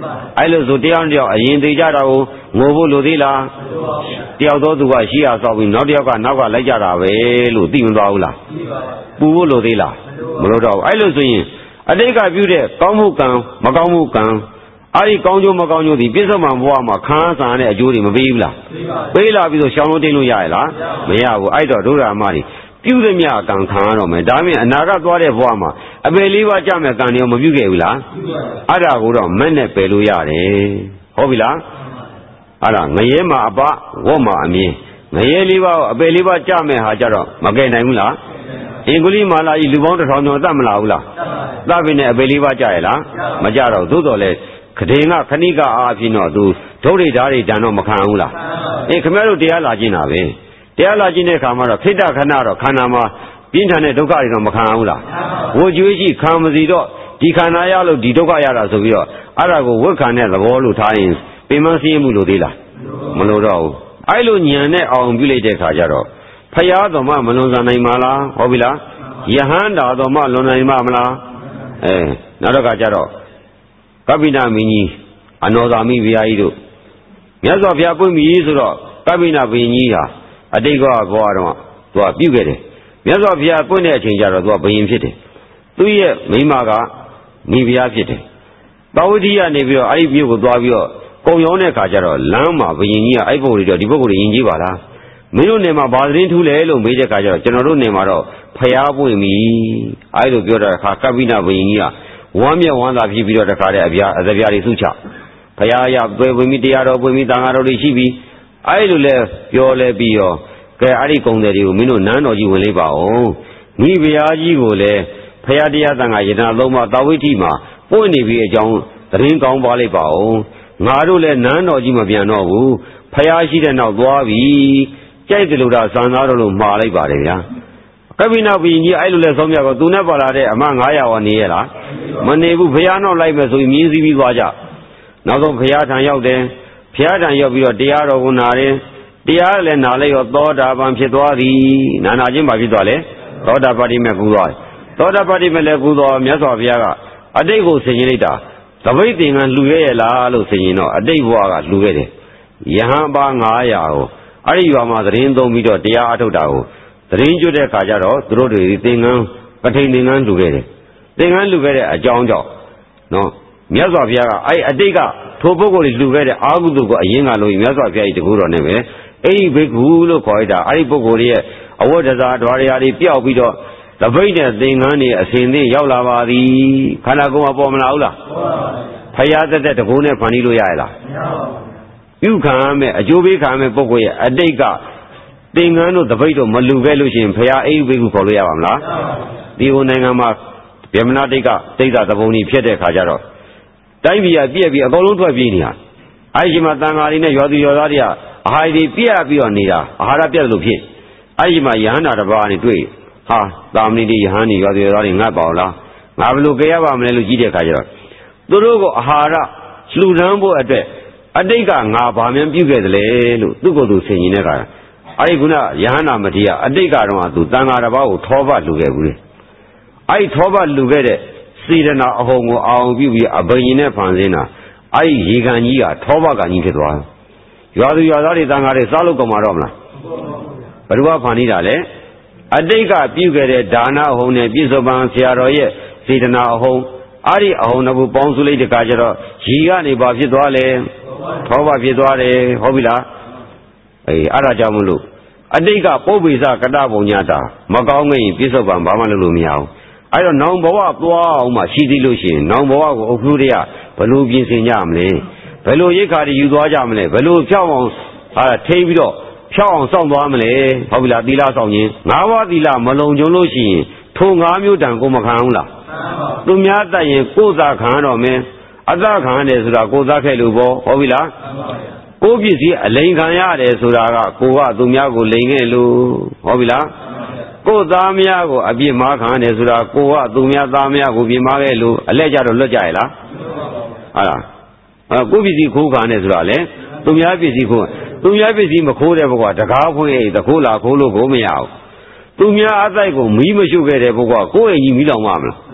အဲ့လိုဆိုတရားတယောက်အရင်သေးကြတာကိုငိုဖို့လိုသေးလားတယောက်တော့သူကရှိရဆောက်ပြီးနောက်တယောက်ကနောက်ကလိုက်ကြတာပဲလို့သိမသွားဘူးလားပူဖို့လိုသေးလားမလိုတော့ဘူးအဲ့လိုဆိုရင်အတိတ်ကပြုတဲ့ကောင်းမှုကံမကောင်းမှုကံအဲ့ဒီကောင်းကျိုးမကောင်းကျိုးဒီပြစ္ဆုတ်မှန်ဘဝမှာခံစားရတဲ့အကျိုးတွေမပေးဘူးလားပေးလာပြီးတော့ရှောင်လို့တင်းလို့ရရလားမရဘူးအဲ့တော့ဒုရမတွေပြုသမျှကံခံရတော့မယ်ဒါမြင်အနာဂတ်သွားတဲ့ဘဝမှာအပေလေးပါးကြမဲ့ကံတွေမပြုခဲ့ဘူးလားအဲ့ဒါကိုတော့မက်နဲ့ပယ်လို့ရတယ်ဟုတ်ပြီလားအဲ့ဒါငရဲမှာအပဝတ်မှာအမြင်ငရဲလေးပါးအပေလေးပါးကြမဲ့ဟာကြတော့မကယ်နိုင်ဘူးလားအင်္ဂလိမာလာကြီးလူပေါင်း1000ကျော်တတ်မလားဘူးလားသဗ္ဗိနဲ့အပေလေးပါးကြရလားမကြတော့သို့တော်လဲခဒေငါခဏိကအားဖြင့်တော့သူဒုဋ္ဌိဓာတ်တွေတန်တော့မခံဘူးလားခင်ဗျားတို့တရားလာခြင်းတာပဲတရားလာခြင်းတဲ့အခါမှာတော့ခိတ္တခဏတော့ခန္ဓာမှာပြင်းထန်တဲ့ဒုက္ခတွေတော့မခံဘူးလားဝိကျွေးရှိခံမစီတော့ဒီခန္ဓာရလို့ဒီဒုက္ခရတာဆိုပြီးတော့အဲ့ဒါကိုဝိခံတဲ့သဘောလို့ထားရင်ပင်မစည်းမှုလို့သေးလားမလို့တော့ဘူးအဲ့လိုညံနဲ့အောင်ပြုလိုက်တဲ့အခါကျတော့ဖယားတော်မှမလွန်ဆန်နိုင်ပါလားဟုတ်ပြီလားယဟန္တာတော်မှလွန်နိုင်ပါမလားနောက်တော့ကကြတော့ကပ္ပိနမင်းကြီးအနောသာမိဘုရားကြီးတို့မြတ်စွာဘုရားပွင့်ပြီဆိုတော့ကပ္ပိနဘုရင်ကြီးဟာအတိတ်ကဘဝတော့သူကပြုခဲ့တယ်မြတ်စွာဘုရားပွင့်တဲ့အချိန်ကျတော့သူကဘုရင်ဖြစ်တယ်သူရဲ့မိန်းမကမိဖုရားဖြစ်တယ်တာဝတိကနေပြီးတော့အဲ့ဒီမြို့ကိုသွားပြီးတော့ကုံရောင်းတဲ့အခါကျတော့လမ်းမှာဘုရင်ကြီးကအဲ့ပုဂ္ဂိုလ်တွေတော့ဒီပုဂ္ဂိုလ်တွေယဉ်ကျေးပါလားမင်းတို့နေမှာဘာသတင်းထူးလဲလို့မေးတဲ့အခါကျတော့ကျွန်တော်တို့နေမှာတော့ဖျားပွင့်ပြီအဲ့လိုပြောတဲ့အခါကပ္ပိနဘုရင်ကြီးကဝမ်းမြတ်ဝမ်းသာဖြစ်ပြီးတော့တခါတည်းအစပြားတွေစုချဖျားရပွဲဝင်ပြီးတရားတော်ပွင့်ပြီးတန်ဃာတော်တွေရှိပြီးအဲ့လိုလဲပြောလဲပြီးရောကဲအဲ့ဒီကုံတယ်တွေကိုမင်းတို့နန်းတော်ကြီးဝင်လေးပါအောင်မိဖုရားကြီးကိုလည်းဖျားတရားတန်ဃာယတနာသုံးပါးတာဝိထိမှာပွင့်နေပြီးအကြောင်းသတင်းကောင်းပါလိုက်ပါအောင်ငါတို့လည်းနန်းတော်ကြီးမပြန်တော့ဘူးဖျားရှိတဲ့နောက်သွားပြီကြိုက်တယ်လို့ဒါစံသားတော်လို့မှားလိုက်ပါတယ်ဗျာကပ္ပိနဘုရင်ကြီးအဲ့လိုလဲဆုံးမြတ်တော့သူနဲ့ပါလာတဲ့အမ900ဝနေရလားမနေဘူးဖျားနောက်လိုက်မယ်ဆိုရင်မြင်းစည်းပြီးသွားကြနောက်ဆုံးဖျားထံရောက်တယ်ဖျားထံရောက်ပြီးတော့တရားတော်ကိုနာတယ်တရားလည်းနာလိုက်ရောသောတာပန်ဖြစ်သွားသည်နာခြင်းပါဖြစ်သွားလေသောတာပတိမဲ့ကူသွားသောတာပတိမဲ့လည်းကူသွားမြတ်စွာဘုရားကအတိတ်ကိုဆင်ခြင်လိုက်တာသပိတ်သင်္ကန်းလှူရရဲ့လားလို့ဆင်ခြင်တော့အတိတ်ဘဝကလှူခဲ့တယ်ယဟန်ပါ900ကိုအဲ့ဒီရွာမှာသတင်းသုံးပြီးတော့တရားအထုတ်တာကိုသတင်းကျွတ်တဲ့ခါကျတော့သူတို့တွေသင်္ကန်းပဋိသင်္ကန်းလှူခဲ့တယ်သင်္ကန်းလှူခဲ့တဲ့အကြောင်းကြောင့်နော်မြတ်စွာဘုရားကအဲ့အတိတ်ကထိုပုဂ္ဂိုလ်တွေလှူခဲ့တဲ့အာဟုတုကိုအရင်ကလို့မြတ်စွာဘုရားကြီးတကူတော်နဲ့ပဲအဲ့ဒီဘိက္ခုလို့ခေါ်ရတာအဲ့ဒီပုဂ္ဂိုလ်ရဲ့အဝတ်တစားဓဝရရာတွေပျောက်ပြီးတော့တပိတ်နဲ့သင်္ကန်းတွေအစဉ်သင်းရောက်လာပါသည်ခန္ဓာကိုယ်မှာပေါ်မလာဘူးလားဖယားသက်တကူနဲ့ဖန်တီးလို့ရရလားပြုခံရမယ်အကျိုးပေးခံရမယ်ပုဂ္ဂိုလ်ရဲ့အတိတ်ကသင်္ကန်းတို့တပိတ်တို့မလူခဲ့လို့ရှိရင်ဖယားအိဘိက္ခုခေါ်လို့ရပါမလားဒီဟိုနိုင်ငံမှာဗြဟ္မဏတိတ်ကတိတ်တာသဘုံကြီးဖြစ်တဲ့ခါကျတော့တိုင်းပြည်ကပြက်ပြီးအကုန်လုံးထွက်ပြေးနေတာအဲဒီချိန်မှာတန်ဃာတွေနဲ့ရွာသူရွာသားတွေကအာဟာရတွေပြက်ပြီးတော့နေတာအာဟာရပြက်လို့ဖြစ်အဲဒီချိန်မှာယဟန္တာတစ်ပါးနေတွေ့ဟာသာမဏေတွေယဟန်တွေရွာသူရွာသားတွေငတ်ပါအောင်လားငါဘယ်လိုကြရပါမလဲလို့ကြီးတဲ့ခါကျတော့သူတို့ကိုအာဟာရလှူဒန်းဖို့အတွက်အတိတ်ကငါဘာမှပြုခဲ့သလဲလို့သူ့ကိုယ်သူဆင်ခြင်တဲ့ခါအဲဒီခုနယဟန္တာမတိကအတိတ်ကတော့သူတန်ဃာတစ်ပါးကိုထောပတ်လှူခဲ့ဘူးလေအဲဒီထောပတ်လှူခဲ့တဲ့စေတနာအဟုန်ကိုအောင်ပြုပြီးအဘိညာဉ်နဲ့ဖန်ဆင်းတာအဲဒီရေကန်ကြီးကထောပတ်ကန်ကြီးဖြစ်သွားတယ်ရွာသူရွာသားတွေတန်ဃာတွေစားလို့ကောင်းမှာတော့မလားဘယ်သူကဖန်တီးတာလဲအတိတ်ကပြုခဲ့တဲ့ဒါနအဟုန်နဲ့ပြစ္ဆုတ်ပန်ဆရာတော်ရဲ့စေတနာအဟုန်အဲ့ဒီအဟုန်တစ်ခုပေါင်းစုလိုက်တဲ့အခါကျတော့ရေကနေဘာဖြစ်သွားလဲထောပတ်ဖြစ်သွားတယ်ဟုတ်ပြီလားအဲ့ဒါကြောင့်မလို့အတိတ်ကပုပ္ပိစကတပုံညတာမကောင်းငင်ပြစ္ဆုတ်ပန်ဘာမှလုပ်လို့မရဘူးအဲ့တော့နောင်ဘဝသွားအောင်မှရှိသေးလို့ရှိရင်နောင်ဘဝကိုအုပ်ဖူးတွေကဘယ်လိုပြင်ဆင်ကြမလဲဘယ်လိုရိတ်ခါတွေယူသွားကြမလဲဘယ်လိုဖြောင်းအောင်ထိပြီးတော့ဖြောင်းအောင်စောင့်သွားမလဲဟုတ်ပြီလားသီလစောင့်ခြင်း၅ပါးသီလမလုံခြုံလို့ရှိရင်ထို၅မျိုးတန်ကိုမခံဘူးလားသူများတတ်ရင်ကိုယ်သာခံတော့မယ်အသက်ခံရတယ်ဆိုတာကိုယ်သားခဲ့လို့ပေါ့ဟုတ်ပြီလားကိုယ်ပစ္စည်းအလိန်ခံရတယ်ဆိုတာကကိုကသူများကိုလိန်ခဲ့လို့ဟုတ်ပြီလားကိုယ်သားများကိုအပြစ်မှားခံရတယ်ဆိုတာကိုကသူများသားများကိုပြစ်မှားခဲ့လို့အလဲကြတော့လွတ်ကြရလားဟုတ်လားကိုယ်ပစ္စည်းခိုးခံရတယ်ဆိုတာလေသူများပစ္စည်းခိုးသူများပစ္စည်းမခိုးတဲ့ဘုရားတကားဖွင့်တခိုးလာခိုးလို့ကိုမရဘူးသူများအတိုက်ကိုမီးမရှို့ခဲ့တဲ့ဘုရားကိုယ့်အိမ်ကြီးမီးလောင်မှာမလား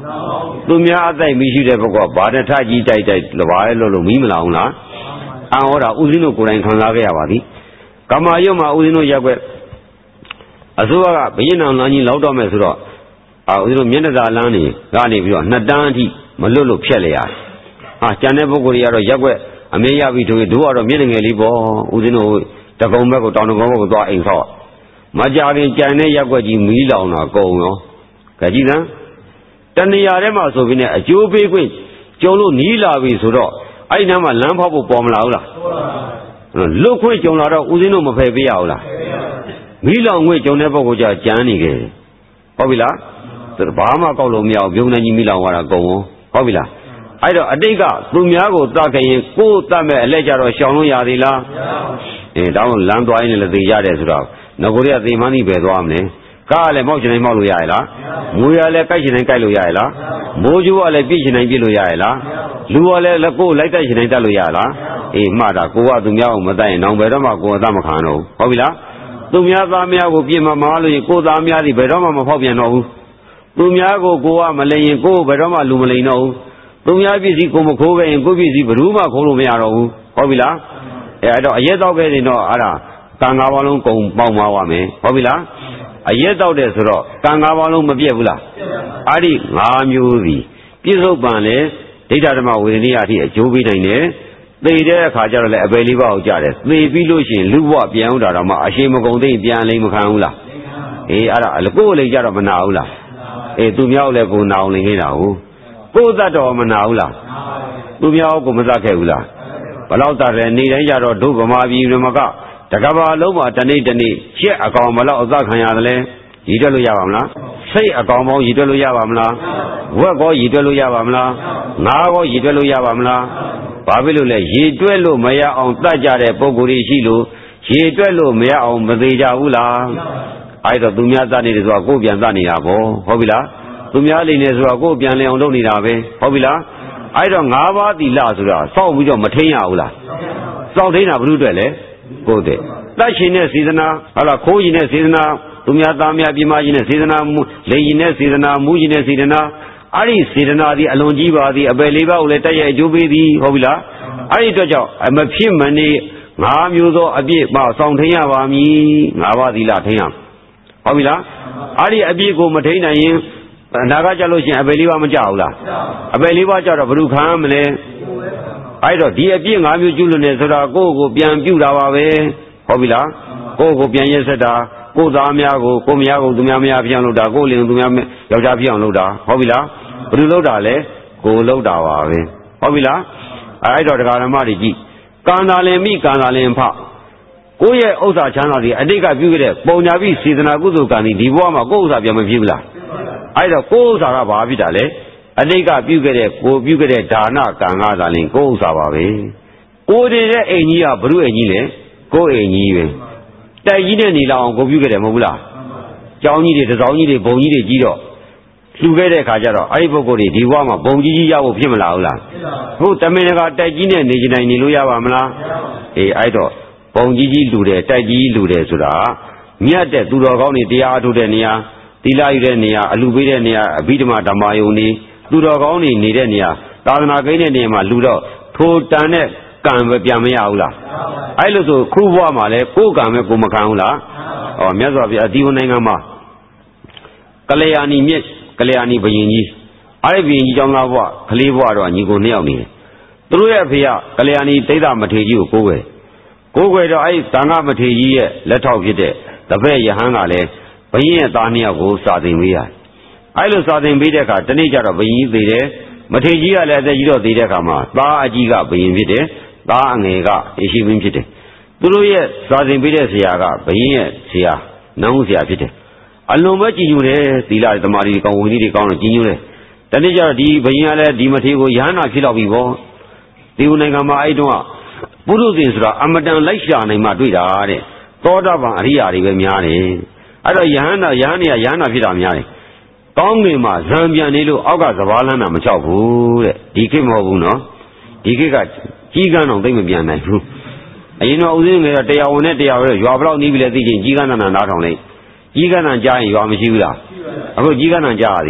သူများအသိမိရှိတဲ့ဘက်ကဘာနဲ့ထကြီးတိုက်ဘာလဲလို့မီးမလောင်လားအဟောတာဥစဉ်တို့ကိုယ်တိုင်ခံစားခဲ့ရပါသည်ကမာရွတ်မှာဥစဉ်တို့ရက်ွက်အစိုးရကဘရင်နောင်လမ်းကြီးလောက်တော့မယ်ဆိုတော့ဥစဉ်တို့မျက်နှာသာလမ်းနေကနေပြီးတော့2 တန်းအထိမလွတ်လို့ဖြတ်လေရတယ်ကျန်တဲ့ပုဂ္ဂိုလ်တွေကတော့ရက်ွက်အမေရပြီတို့ကတော့မျက်နှာငယ်လေးပေါ့ဥစဉ်တို့တကုံဘက်ကိုတောင်တကုံဘက်ကိုသွားအိမ်ဆောက်မကြခင်ကြံတဲ့ရက်ွက်ကြီးမီးလောင်တာကုန်ရောကြည်စမ်းတဏှာထဲမှာဆိုပြီးနဲ့အကျိုးပေးခွင့်ကျုံလို့နီးလာပြီဆိုတော့အဲ့ဒီနားမှာလမ်းဖောက်ဖို့ပေါ်မလာဘူးလားလွတ်ခွင့်ကျုံလာတော့ဦးစင်းတို့မဖယ်ပေးရဘူးလားမီးလောင်ခွင့်ကျုံတဲ့ပုဂ္ဂိုလ်ကြမ်းနေကြဟုတ်ပြီလားဘာမှကောက်လို့မရဘူးပြုံးနေကြီးမီးလောင်သွားတာကုန်ဟုတ်ပြီလားအဲ့တော့အတိတ်ကသူများကိုတတ်ခဲ့ရင်ကိုယ်တတ်မဲ့အလက်ကြတော့ရှောင်လို့ရသေးလားတောင်းလမ်းသွားရင်လည်းသိရတယ်ဆိုတော့ငကိုရသေမှန်းကြီးပဲသွားမလဲကားလည်းမောက်ချင်တိုင်းမောက်လို့ရရလားငွေရလည်းကိုက်ချင်တိုင်းကိုက်လို့ရရလားမိုးကျိုးကလည်းပြည့်ချင်တိုင်းပြည့်လို့ရရလားလူကလည်းလက်ကိုလိုက်တိုက်ချင်တိုင်းတက်လို့ရလားမှတ်တာကိုကသူများကိုမတိုက်ရင်တော့ဘယ်တော့မှကိုယ်အသက်မခံတော့ဘူးဟုတ်ပြီလားသူများသားများကိုပြစ်မမားလို့ရင်ကိုသားများဒီဘယ်တော့မှမဖောက်ပြန်တော့ဘူးသူများကိုကမလိန်ရင်ကိုဘယ်တော့မှလူမလိန်တော့ဘူးသူများပစ္စည်းကိုမခိုးခဲ့ရင်ကိုပစ္စည်းဘယ်သူမှခိုးလို့မရတော့ဘူးဟုတ်ပြီလားအဲ့တော့အရက်တော့ခဲ့ရင်တော့အဲ့ဒါကံ 5 ပါးလုံးကုန်ပေါက်သွားပါမယ်ဟုတ်ပြီလားအရက်တော့တယ်ဆိုတော့ကံ 5 ပါးလုံးမပြည့်ဘူးလားအဲ့ဒီ5 မျိုးစီပြစ္ဆုတ်ပံလေဒိဋ္ဌဓမ္မဝေဒနိယအထိအကျိုးပေးနိုင်တယ်သေတဲ့အခါကျတော့လည်းအပယ်လေးပါးကိုကြားတယ်သေပြီးလို့ရှိရင်လူဘဝပြန်ဦးတာတော့မှအရှိန်မကုန်သိပြန်လိမ့်မခံဘူးလားအဲ့ဒါကိုယ်လေးကြတော့မနာဘူးလားသူများလည်းကိုနာအောင်လိမ့်နေတာဟုတ်ကိုယ်သတ်တော်မနာဘူးလားသူများကိုမသတ်ခဲ့ဘူးလားဘလောက်တတ်တယ်နေတိုင်းကြတော့ဒုဗမာပြည်မကတကဘာလုံးမှာတနေ့ရှက်အကောင်ဘလောက်အသက်ခံရတယ်လဲရည်တွက်လို့ရပါမလားစိတ်အကောင်ပေါင်းရည်တွက်လို့ရပါမလားဝက်ကောရည်တွက်လို့ရပါမလားငါးကောရည်တွက်လို့ရပါမလားဘာဖြစ်လို့လဲရည်တွက်လို့မရအောင်တတ်ကြတဲ့ပုံကိုယ်ကြီးရှိလို့ရည်တွက်လို့မရအောင်မသေးကြဘူးလားအဲ့တော့သူများတတ်နေတယ်ဆိုတာကိုယ်ပြန်တတ်နေတာပေါ့ဟုတ်ပြီလားသူများလိမ့်နေဆိုတာကိုယ်ပြန်လည်အောင်လုပ်နေတာပဲဟုတ်ပြီလားအဲ့တော့5 ပါးသီလဆိုတာစောင့်ပြီးတော့မထိန်ရဘူးလားစောင့်ထိန်တာဘယ်လိုအတွက်လဲကိုယ်တည်းတတ်ရှင်တဲ့စေတနာဟုတ်လားခိုးရင်တဲ့စေတနာသူများသားများပြမရင်တဲ့စေတနာလိန်ရင်တဲ့စေတနာမူးရင်တဲ့စေတနာအဲ့ဒီစေတနာဒီအလွန်ကြီးပါသည်အပယ်လေးပါးကိုလည်းတက်ရဲ့အကျိုးပေးသည်ဟုတ်ပြီလားအဲ့ဒီအတွက်ကြောင့်မဖြစ်မနေ5 မျိုးသောအပြည့်မှစောင့်ထိန်ရပါမည်5 ပါးသီလထိန်ရဟုတ်ပြီလားအဲ့ဒီအပြည့်ကိုမထိန်နိုင်ရင်အနာကကြလို့ရှိရင်အပယ်လေးပါးမကြောက်ဘူးလားအပယ်လေးပါးကြောက်တော့ဘယ်သူခံမလဲအဲ့တော့ဒီအပြည့်5 မျိုးကျွလွန်နေဆိုတာကိုယ့်ကိုပြန်ပြုတာပါပဲဟုတ်ပြီလားကိုယ့်ကိုပြန်ရက်ဆက်တာကိုယ်သားများကိုကိုမယားကိုသူများမယားပြောင်းလို့တာကိုယ်လင်သူများယောက်ျားပြောင်းလို့တာဟုတ်ပြီလားဘယ်သူလုပ်တာလဲကိုယ်လုပ်တာပါပဲဟုတ်ပြီလားအဲ့တော့တရားဓမ္မတွေကြည့်ကံသာလင်မိကံသာလင်ဖကိုယ့်ရဲ့ဥစ္စာချမ်းသာတွေအတိတ်ကပြုခဲ့တဲ့ပုံညာပြီးစေတနာကုသိုလ်ကံဒီဘဝမှာကိုယ့်ဥစ္စာပြန်မဖြစ်ဘူးလားအဲ့တော့ကိုယ်ဥစ္စာကဘာဖြစ်တာလဲအတိတ်ကပြုခဲ့တဲ့ကိုပြုခဲ့တဲ့ဒါနကံကသာလင်ကိုယ်ဥစ္စာပါပဲကိုယ်တည်တဲ့အိမ်ကြီးကဘ누구အိမ်ကြီးလဲကိုယ်အိမ်ကြီးပဲတိုက်ကြီးနဲ့နေလောက်အောင်ကိုပြုခဲ့တယ်မဟုတ်ဘူးလားကျောင်းကြီးတွေတစောင်းကြီးတွေဘုံကြီးတွေကြီးတော့လှူခဲ့တဲ့ခါကျတော့အဲ့ဒီပုဂ္ဂိုလ်တွေဒီဘဝမှာဘုံကြီးကြီးရဖို့ဖြစ်မလားဟုတ်လားဟုတ်တမင်တကာတိုက်ကြီးနဲ့နေကြနိုင်နေလို့ရပါမလားအဲ့တော့ဘုံကြီးကြီးလှူတယ်တိုက်ကြီးလှူတယ်ဆိုတာမြတ်တဲ့သူတော်ကောင်းတွေတရားအထုတ်တဲ့နေရာသီလယူတဲ့နေရာအလူပေးတဲ့နေရာအဘိဓမ္မာဓမ္မယုံနေသူတော်ကောင်းတွေနေတဲ့နေရာသာသနာကိန်းတဲ့နေရာမှာလူတော့ထိုတန်တဲ့ကံပဲပြန်မရဘူးလားအဲ့လိုဆိုခုဘဝမှာလဲကိုယ်ကံပဲကိုမခံဘူးလားမြတ်စွာဘုရားအဒီဝနိုင်ငံမှာကလျာဏီမြစ်ကလျာဏီဘုရင်ကြီးအဲ့ဒီဘုရင်ကြီးကျောင်းသားဘဝကလေးဘဝတော့ညီကို2 ယောက်နေတယ်သူတို့ရဲ့အဖေကကလျာဏီဒိဋ္ဌမထေရကြီးကိုကိုးကွယ်တော့အဲ့သံဃမထေရကြီးရဲ့လက်ထောက်ဖြစ်တဲ့တပည့်ယဟန်ကလည်းဘုရင်ရဲ့သား2 ယောက်ကိုစာသင်ပေးရတယ်အဲ့လိုစာသင်ပေးတဲ့အခါတနေ့ကျတော့ဘုရင်ကြီးသေတယ်မထေရကြီးကလည်းအသက်ကြီးတော့သေတဲ့အခါမှာသားအကြီးကဘုရင်ဖြစ်တယ်သားအငယ်ကယေရှိမင်းဖြစ်တယ်သူတို့ရဲ့စာသင်ပေးတဲ့ဆရာကဘုရင်ရဲ့ဆရာနောင်ဆရာဖြစ်တယ်အလွန်ပဲကြည်ညိုတယ်သီလသမာဓိကောင်းဝိနည်းတွေကောင်းတော့ကြည်ညိုတယ်တနေ့ကျတော့ဒီဘုရင်ကလည်းဒီမထေရကိုယဟန္တာဖြစ်တော့ပြီပေါ့ဒီနိုင်ငံမှာအဲ့တုန်းကပုရုဇဉ်ဆိုတာအမတန်လိုက်ရှာနိုင်မှတွေ့တာတဲ့သောတာပန်အရိယာတွေပဲများတယ်အဲ့တော့ယဟန္တာဖြစ်တာများတယ်ကောင်းငင်မှာဇံပြန်နေလို့အောက်ကစဘာလန်းတာမချောက်ဘူးတဲ့ဒီခေတ်မဟုတ်ဘူးနော်ဒီခေတ်ကကြီးကန်းတော့သိမပြန်နိုင်ဘူးအရင်တော့ဦးစင်းငယ်တော့တရားဝင်နဲ့တရားဝင်ရွာဘလောက်နီးပြီလဲသိချင်းကြီးကန်းတန်နားထောင်လိုက်ကြီးကန်းတန်ကြားရင်ရွာမရှိဘူးလားအခုကြီးကန်းတန်ကြားရသေးလား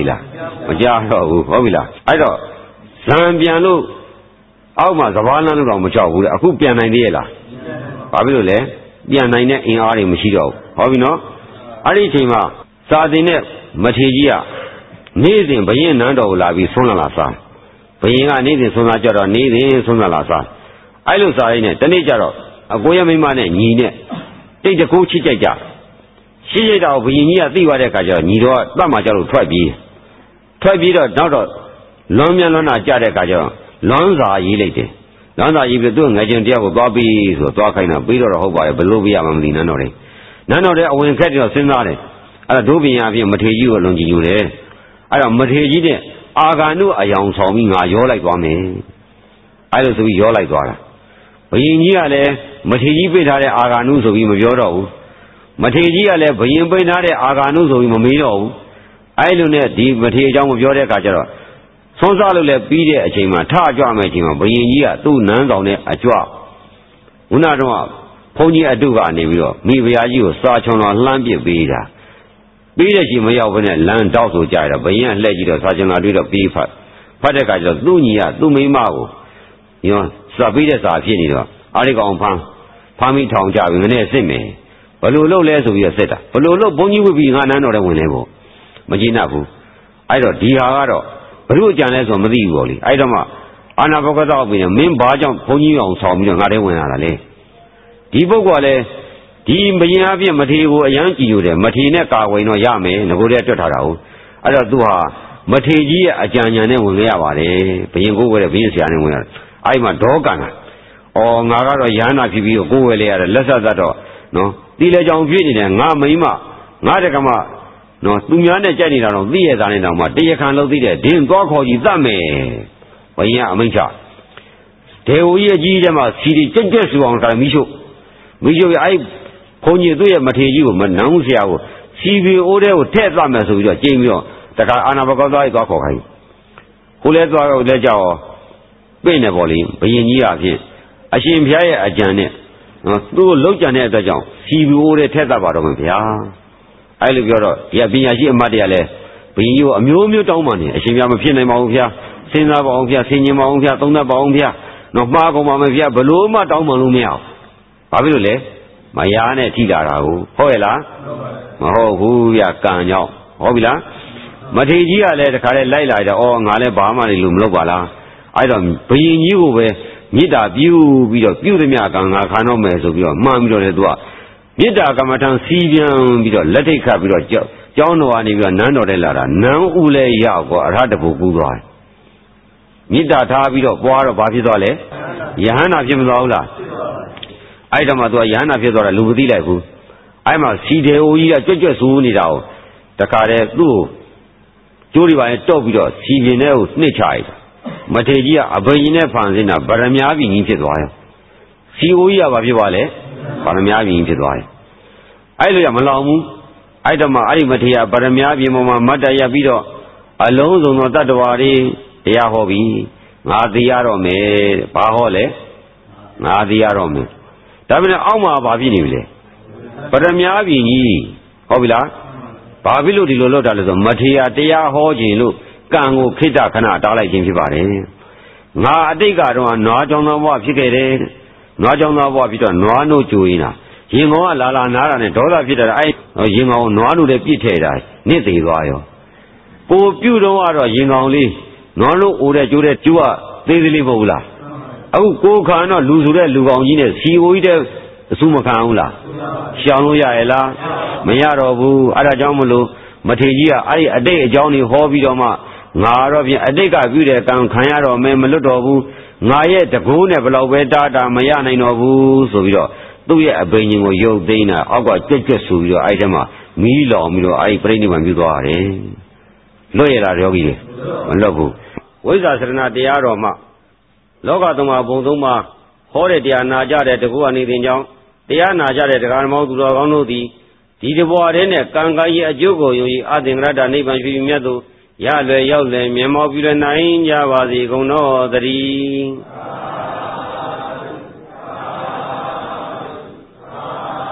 မကြတော့ဘူးဟုတ်ပြီလားအဲ့တော့ဇံပြန်လို့အောက်မှာစဘာလန်းလို့တော့မကြောက်ဘူးလေအခုပြန်နိုင်သေးရဲ့လားဘာဖြစ်လို့လဲပြန်နိုင်တဲ့အင်အားတွေမရှိတော့ဘူးဟုတ်ပြီနော်အဲ့ဒီအချိန်မှာစာသင်တဲ့မထေကြီးကနေ့စဉ်ဘယင်းနန်းတော်ကိုလာပြီးဆွမ်းလာစားဘယင်းကနေ့စဉ်ဆွမ်းစားကြတော့နေ့စဉ်ဆွမ်းလာစားအဲ့လိုစားရင်းနဲ့တနေ့ကျတော့အကိုရမိမနဲ့ညီနဲ့တိတ်တကူချစ်ကြိုက်ကြရှိကြတော့ဘယင်းကြီးကသိသွားတဲ့အခါကျတော့ညီတော်ကတတ်မှကြောက်လို့ထွက်ပြေးတော့နောက်တော့လွန်မြန်လွန်တာကြတဲ့အခါကျတော့လွန်စာရေးလိုက်တယ်လွန်စာရေးပြီးသူ့ငယ်ချင်းတယောက်ကိုသွားပြီးဆိုတော့သွားခိုင်းတာပြီးတော့ဟုတ်ပါရဲ့ဘလို့ပြရမှမသိနန်းတော်တဲ့အဝင်ခက်တယ်တော့စဉ်းစားတယ်အဲ့တော့ဒုပညာအပြင်မထေကြီးကိုလွန်ကြည့်ယူတယ်အဲ့တော့မထေကြီးနဲ့အာဂန္တုအယောင်ဆောင်ပြီးငါရောလိုက်သွားမယ်အဲ့လိုဆိုပြီးရောလိုက်သွားတာဘယင်ကြီးကလည်းမထေကြီးပြထားတဲ့အာဂန္တုဆိုပြီးမပြောတော့ဘူးမထေကြီးကလည်းဘယင်ပြထားတဲ့အာဂန္တုဆိုပြီးမမေးတော့ဘူးအဲ့လိုနဲ့ဒီမထေအကြောင်းမပြောတဲ့အခါကျတော့ဆွမ်းစားလို့လည်းပြီးတဲ့အချိန်မှာထကြွမယ်အချိန်မှာဘယင်ကြီးကသူ့နန်းဆောင်တဲ့အကြွခုနတော့ဘုန်းကြီးအတုကနေပြီးတော့မိဖုရားကြီးကိုစာချွန်တော်လှမ်းပစ်ပေးတာပြီးတဲ့ချိန်မရောက်ဘဲနဲ့လမ်းတောက်ဆိုကြရတာဘယင်ကလှည့်ကြည့်တော့စာချွန်တော်တွေ့တော့ပြီးဖတ်တဲ့အခါကျတော့သူ့ညီကသူ့မိမကိုညောစာပြီးတဲ့စာဖြစ်နေတော့အားဒီကောင်ဖမ်းပြီးထောင်ကြပြီငနဲ့စစ်မယ်ဘယ်လိုလုပ်လဲဆိုပြီးတော့စစ်တာဘယ်လိုလုပ်ဘုန်းကြီးဝိပြီးငါနန်းတော်ထဲဝင်လဲပေါ့မကြည့်နိုင်ဘူးအဲ့တော့ဒီဟာကတော့ဘလို့ကြံလဲဆိုမသိဘူးပေါ့လေအဲ့တော့မှအာနာဘဂတောက်ပြီးမင်းဘာကြောင့်ဘုန်းကြီးအောင်ဆောင်ပြီးတော့ငါထဲဝင်လာတာလဲဒီပုဂ္ဂိုလ်ကလည်းဒီဘယင်အပြည့်မထေကိုအယံကြည်ညိုတယ်မထေနဲ့ကာဝိန်တော့ရမယ်ငကိုတည်းတွက်ထားတာဟုတ်အဲ့တော့သူဟာမထေကြီးရဲ့အကြံဉာဏ်နဲ့ဝင်ခဲ့ရပါတယ်ဘယင်ကိုယ်ဝဲတဲ့ဘယင်ဆရာနဲ့ဝင်ရတယ်အဲ့မှာဒေါကန်တာငါကတော့ရဟန္တာဖြစ်ပြီးတော့ကိုယ်ဝဲလေရတယ်လက်ဆက်သက်တော့နော်တီလေကြောင်ပြည့်နေတယ်ငါမိမငါတက္ကမနော်သူများနဲ့ကြိုက်နေတာတော့သိရသားနေတော့မှတရားခံလို့သိတယ်ဒင်းသွားခေါ်ကြီးတတ်မယ်ဘယင်ကအမိန့်ချဒေဝကြီးအကြီးကျမှစီတီကြက်ဆူအောင်ကမိရှုအဲ့ဘုန်းကြီးသူ့ရဲ့မထေကြီးကိုမနန်းဆရာကိုစီဗီအိုးတဲ့ကိုထည့်သတ်မယ်ဆိုပြီးတော့ကျင်းပြီးတော့တခါအာနာဘကောသားကြီးသွားခေါ်ခိုင်းကိုလည်းသွားတော့လည်းကြောက်ပြင့်နေပေါ့လေဘယင်ကြီးအဖြစ်အရှင်ဘုရားရဲ့အကြံနဲ့သူ့ကိုလှုပ်ကြံတဲ့အတွက်ကြောင့်စီဗီအိုးတဲ့ထည့်သတ်ပါတော့မယ်ဗျာအဲ့လိုပြောတော့ဒီပညာရှိအမတ်တွေကလည်းဘယင်ကြီးကိုအမျိုးမျိုးတောင်းပန်နေအရှင်ဘုရားမဖြစ်နိုင်ပါဘူးဗျာစဉ်းစားပါအောင်ဗျာဆင်ញင်ပါအောင်ဗျာသုံးသပ်ပါအောင်ဗျာတော့မှားကုန်ပါမယ်ဗျာဘလို့မှတောင်းပန်လို့မရဘူးဘာဖြစ်လို့လဲမယားနဲ့ထိတာတာကိုဟုတ်ရဲ့လားမဟုတ်ဘူးဗျာကံကြောင့်ဟုတ်ပြီလားမထေကြီးကလည်းတခါလဲလိုက်လာတော့ငါလည်းဘာမှလည်းလို့မလုပ်ပါလားအဲ့တော့ဘယင်ကြီးကိုပဲမေတ္တာပြုပြီးတော့ပြုသည်မြကံငါခံတော့မယ်ဆိုပြီးတော့မှန်ပြီးတော့လေသူကမေတ္တာကမ္မထံစီးပြန်ပြီးတော့လက်ထိတ်ခတ်ပြီးတော့ကျောင်းတော်ကနေပြီးတော့နန်းတော်ထဲလာတာနန်းဦးလဲရောက်ကောအရဟတဘူကူးသွားတယ်မေတ္တာထားပြီးတော့ပွားတော့ဘာဖြစ်သွားလဲယဟန္တာဖြစ်မသွားဘူးလားအဲ့တော့မှသူကယဟန္တာဖြစ်သွားတာလူမသိလိုက်ဘူးအဲ့မှာစီတေအိုကြီးကကြွတ်ဆူနေတာကိုတခါတည်းသူ့ကိုကျိုးတွေပါရင်တော့ပြီးတော့စီပင်ထဲကိုနှစ်ချလိုက်မထေကြီးကအဘယင်နဲ့ဖန်ဆင်းတာဗရမ ्या ပြည်ကြီးဖြစ်သွားရောစီအိုကြီးကဘာဖြစ်သွားလဲဗရမ ्या ပြည်ကြီးဖြစ်သွားတယ်အဲ့လိုရမလောင်ဘူးအဲ့တော့မှအဲ့ဒီမထေရဗရမ ्या ပြည်ပေါ်မှာမတ်တရပြီးတော့အလုံးစုံသောတတ္တဝါတွေတရားဟောပြီးငါသိရတော့မယ်ဘာဟောလဲငါသိရတော့မယ်ဒါပေမဲ့အောက်မှာဘာဖြစ်နေပြီလဲပရမ ्या ပြည်ကြီးဟုတ်ပြီလားဘာဖြစ်လို့ဒီလိုလုပ်တာလဲဆိုမထေရတရားဟောခြင်းလို့ကံကိုခိတ္တခဏတားလိုက်ခြင်းဖြစ်ပါတယ်ငါအတိတ်ကတော့နွားကြောင်သောဘဝဖြစ်ခဲ့တယ်နွားကြောင်သောဘဝဖြစ်တော့နွားနို့ကြိုရင်တာရင်ကောင်ကလာနားတာနဲ့ဒေါသဖြစ်တာအဲ့ရင်ကောင်နွားနို့လည်းပြစ်ထဲတာနစ်သေးသွားရောကိုပြုတ်တော့ကတော့ရင်ကောင်လေးနွားနို့အိုတဲ့ကျိုးတဲ့ကျိုးကသေးသေးလေးမဟုတ်ဘူးလားအခုကိုခံတော့လူဆိုတဲ့လူကောင်ကြီးနဲ့စီအိုကြီးတဲ့အဆူမခံဘူးလားရှောင်လို့ရရဲ့လားမရတော့ဘူးအဲ့ဒါကြောင့်မလို့မထေကြီးကအဲ့ဒီအတိတ်အကြောင်းတွေဟောပြီးတော့မှငါတော့ပြင်အတိတ်ကပြုတဲ့ကံခံရတော့မယ်မလွတ်တော့ဘူးငါရဲ့တကိုးနဲ့ဘယ်လောက်ပဲတာမရနိုင်တော့ဘူးဆိုပြီးတော့သူ့ရဲ့အဘိညာဉ်ကိုရုပ်သိမ်းတာအောက်ကကြွတ်ဆိုပြီးတော့အဲ့ဒီမှာမီးလောင်ပြီးတော့အဲ့ဒီပြိဋိနိဗ္ဗာန်ပြုသွားရတယ်လွတ်ရတာယောဂီတွေမလွတ်ဘူးဝိဇ္ဇာစရဏတရားတော်မှာလောကသုံးပါးဘုံသုံးပါးဟောတဲ့တရားနာကြတဲ့တကူအနေတင်ကြောင်းတရားနာကြတဲ့တရားဓမ္မသူတော်ကောင်းတို့သည်ဒီတဘွားတည်းနဲ့ကံကံရဲ့အကျိုးကိုယုံကြည်အသင်္ကရတနိဗ္ဗာန်ဖြစ်ပြီးမြတ်သို့ရလွယ်ရောက်လွယ်မြင်မောပြုလွယ်နိုင်ကြပါစေကုန်သောသတည်း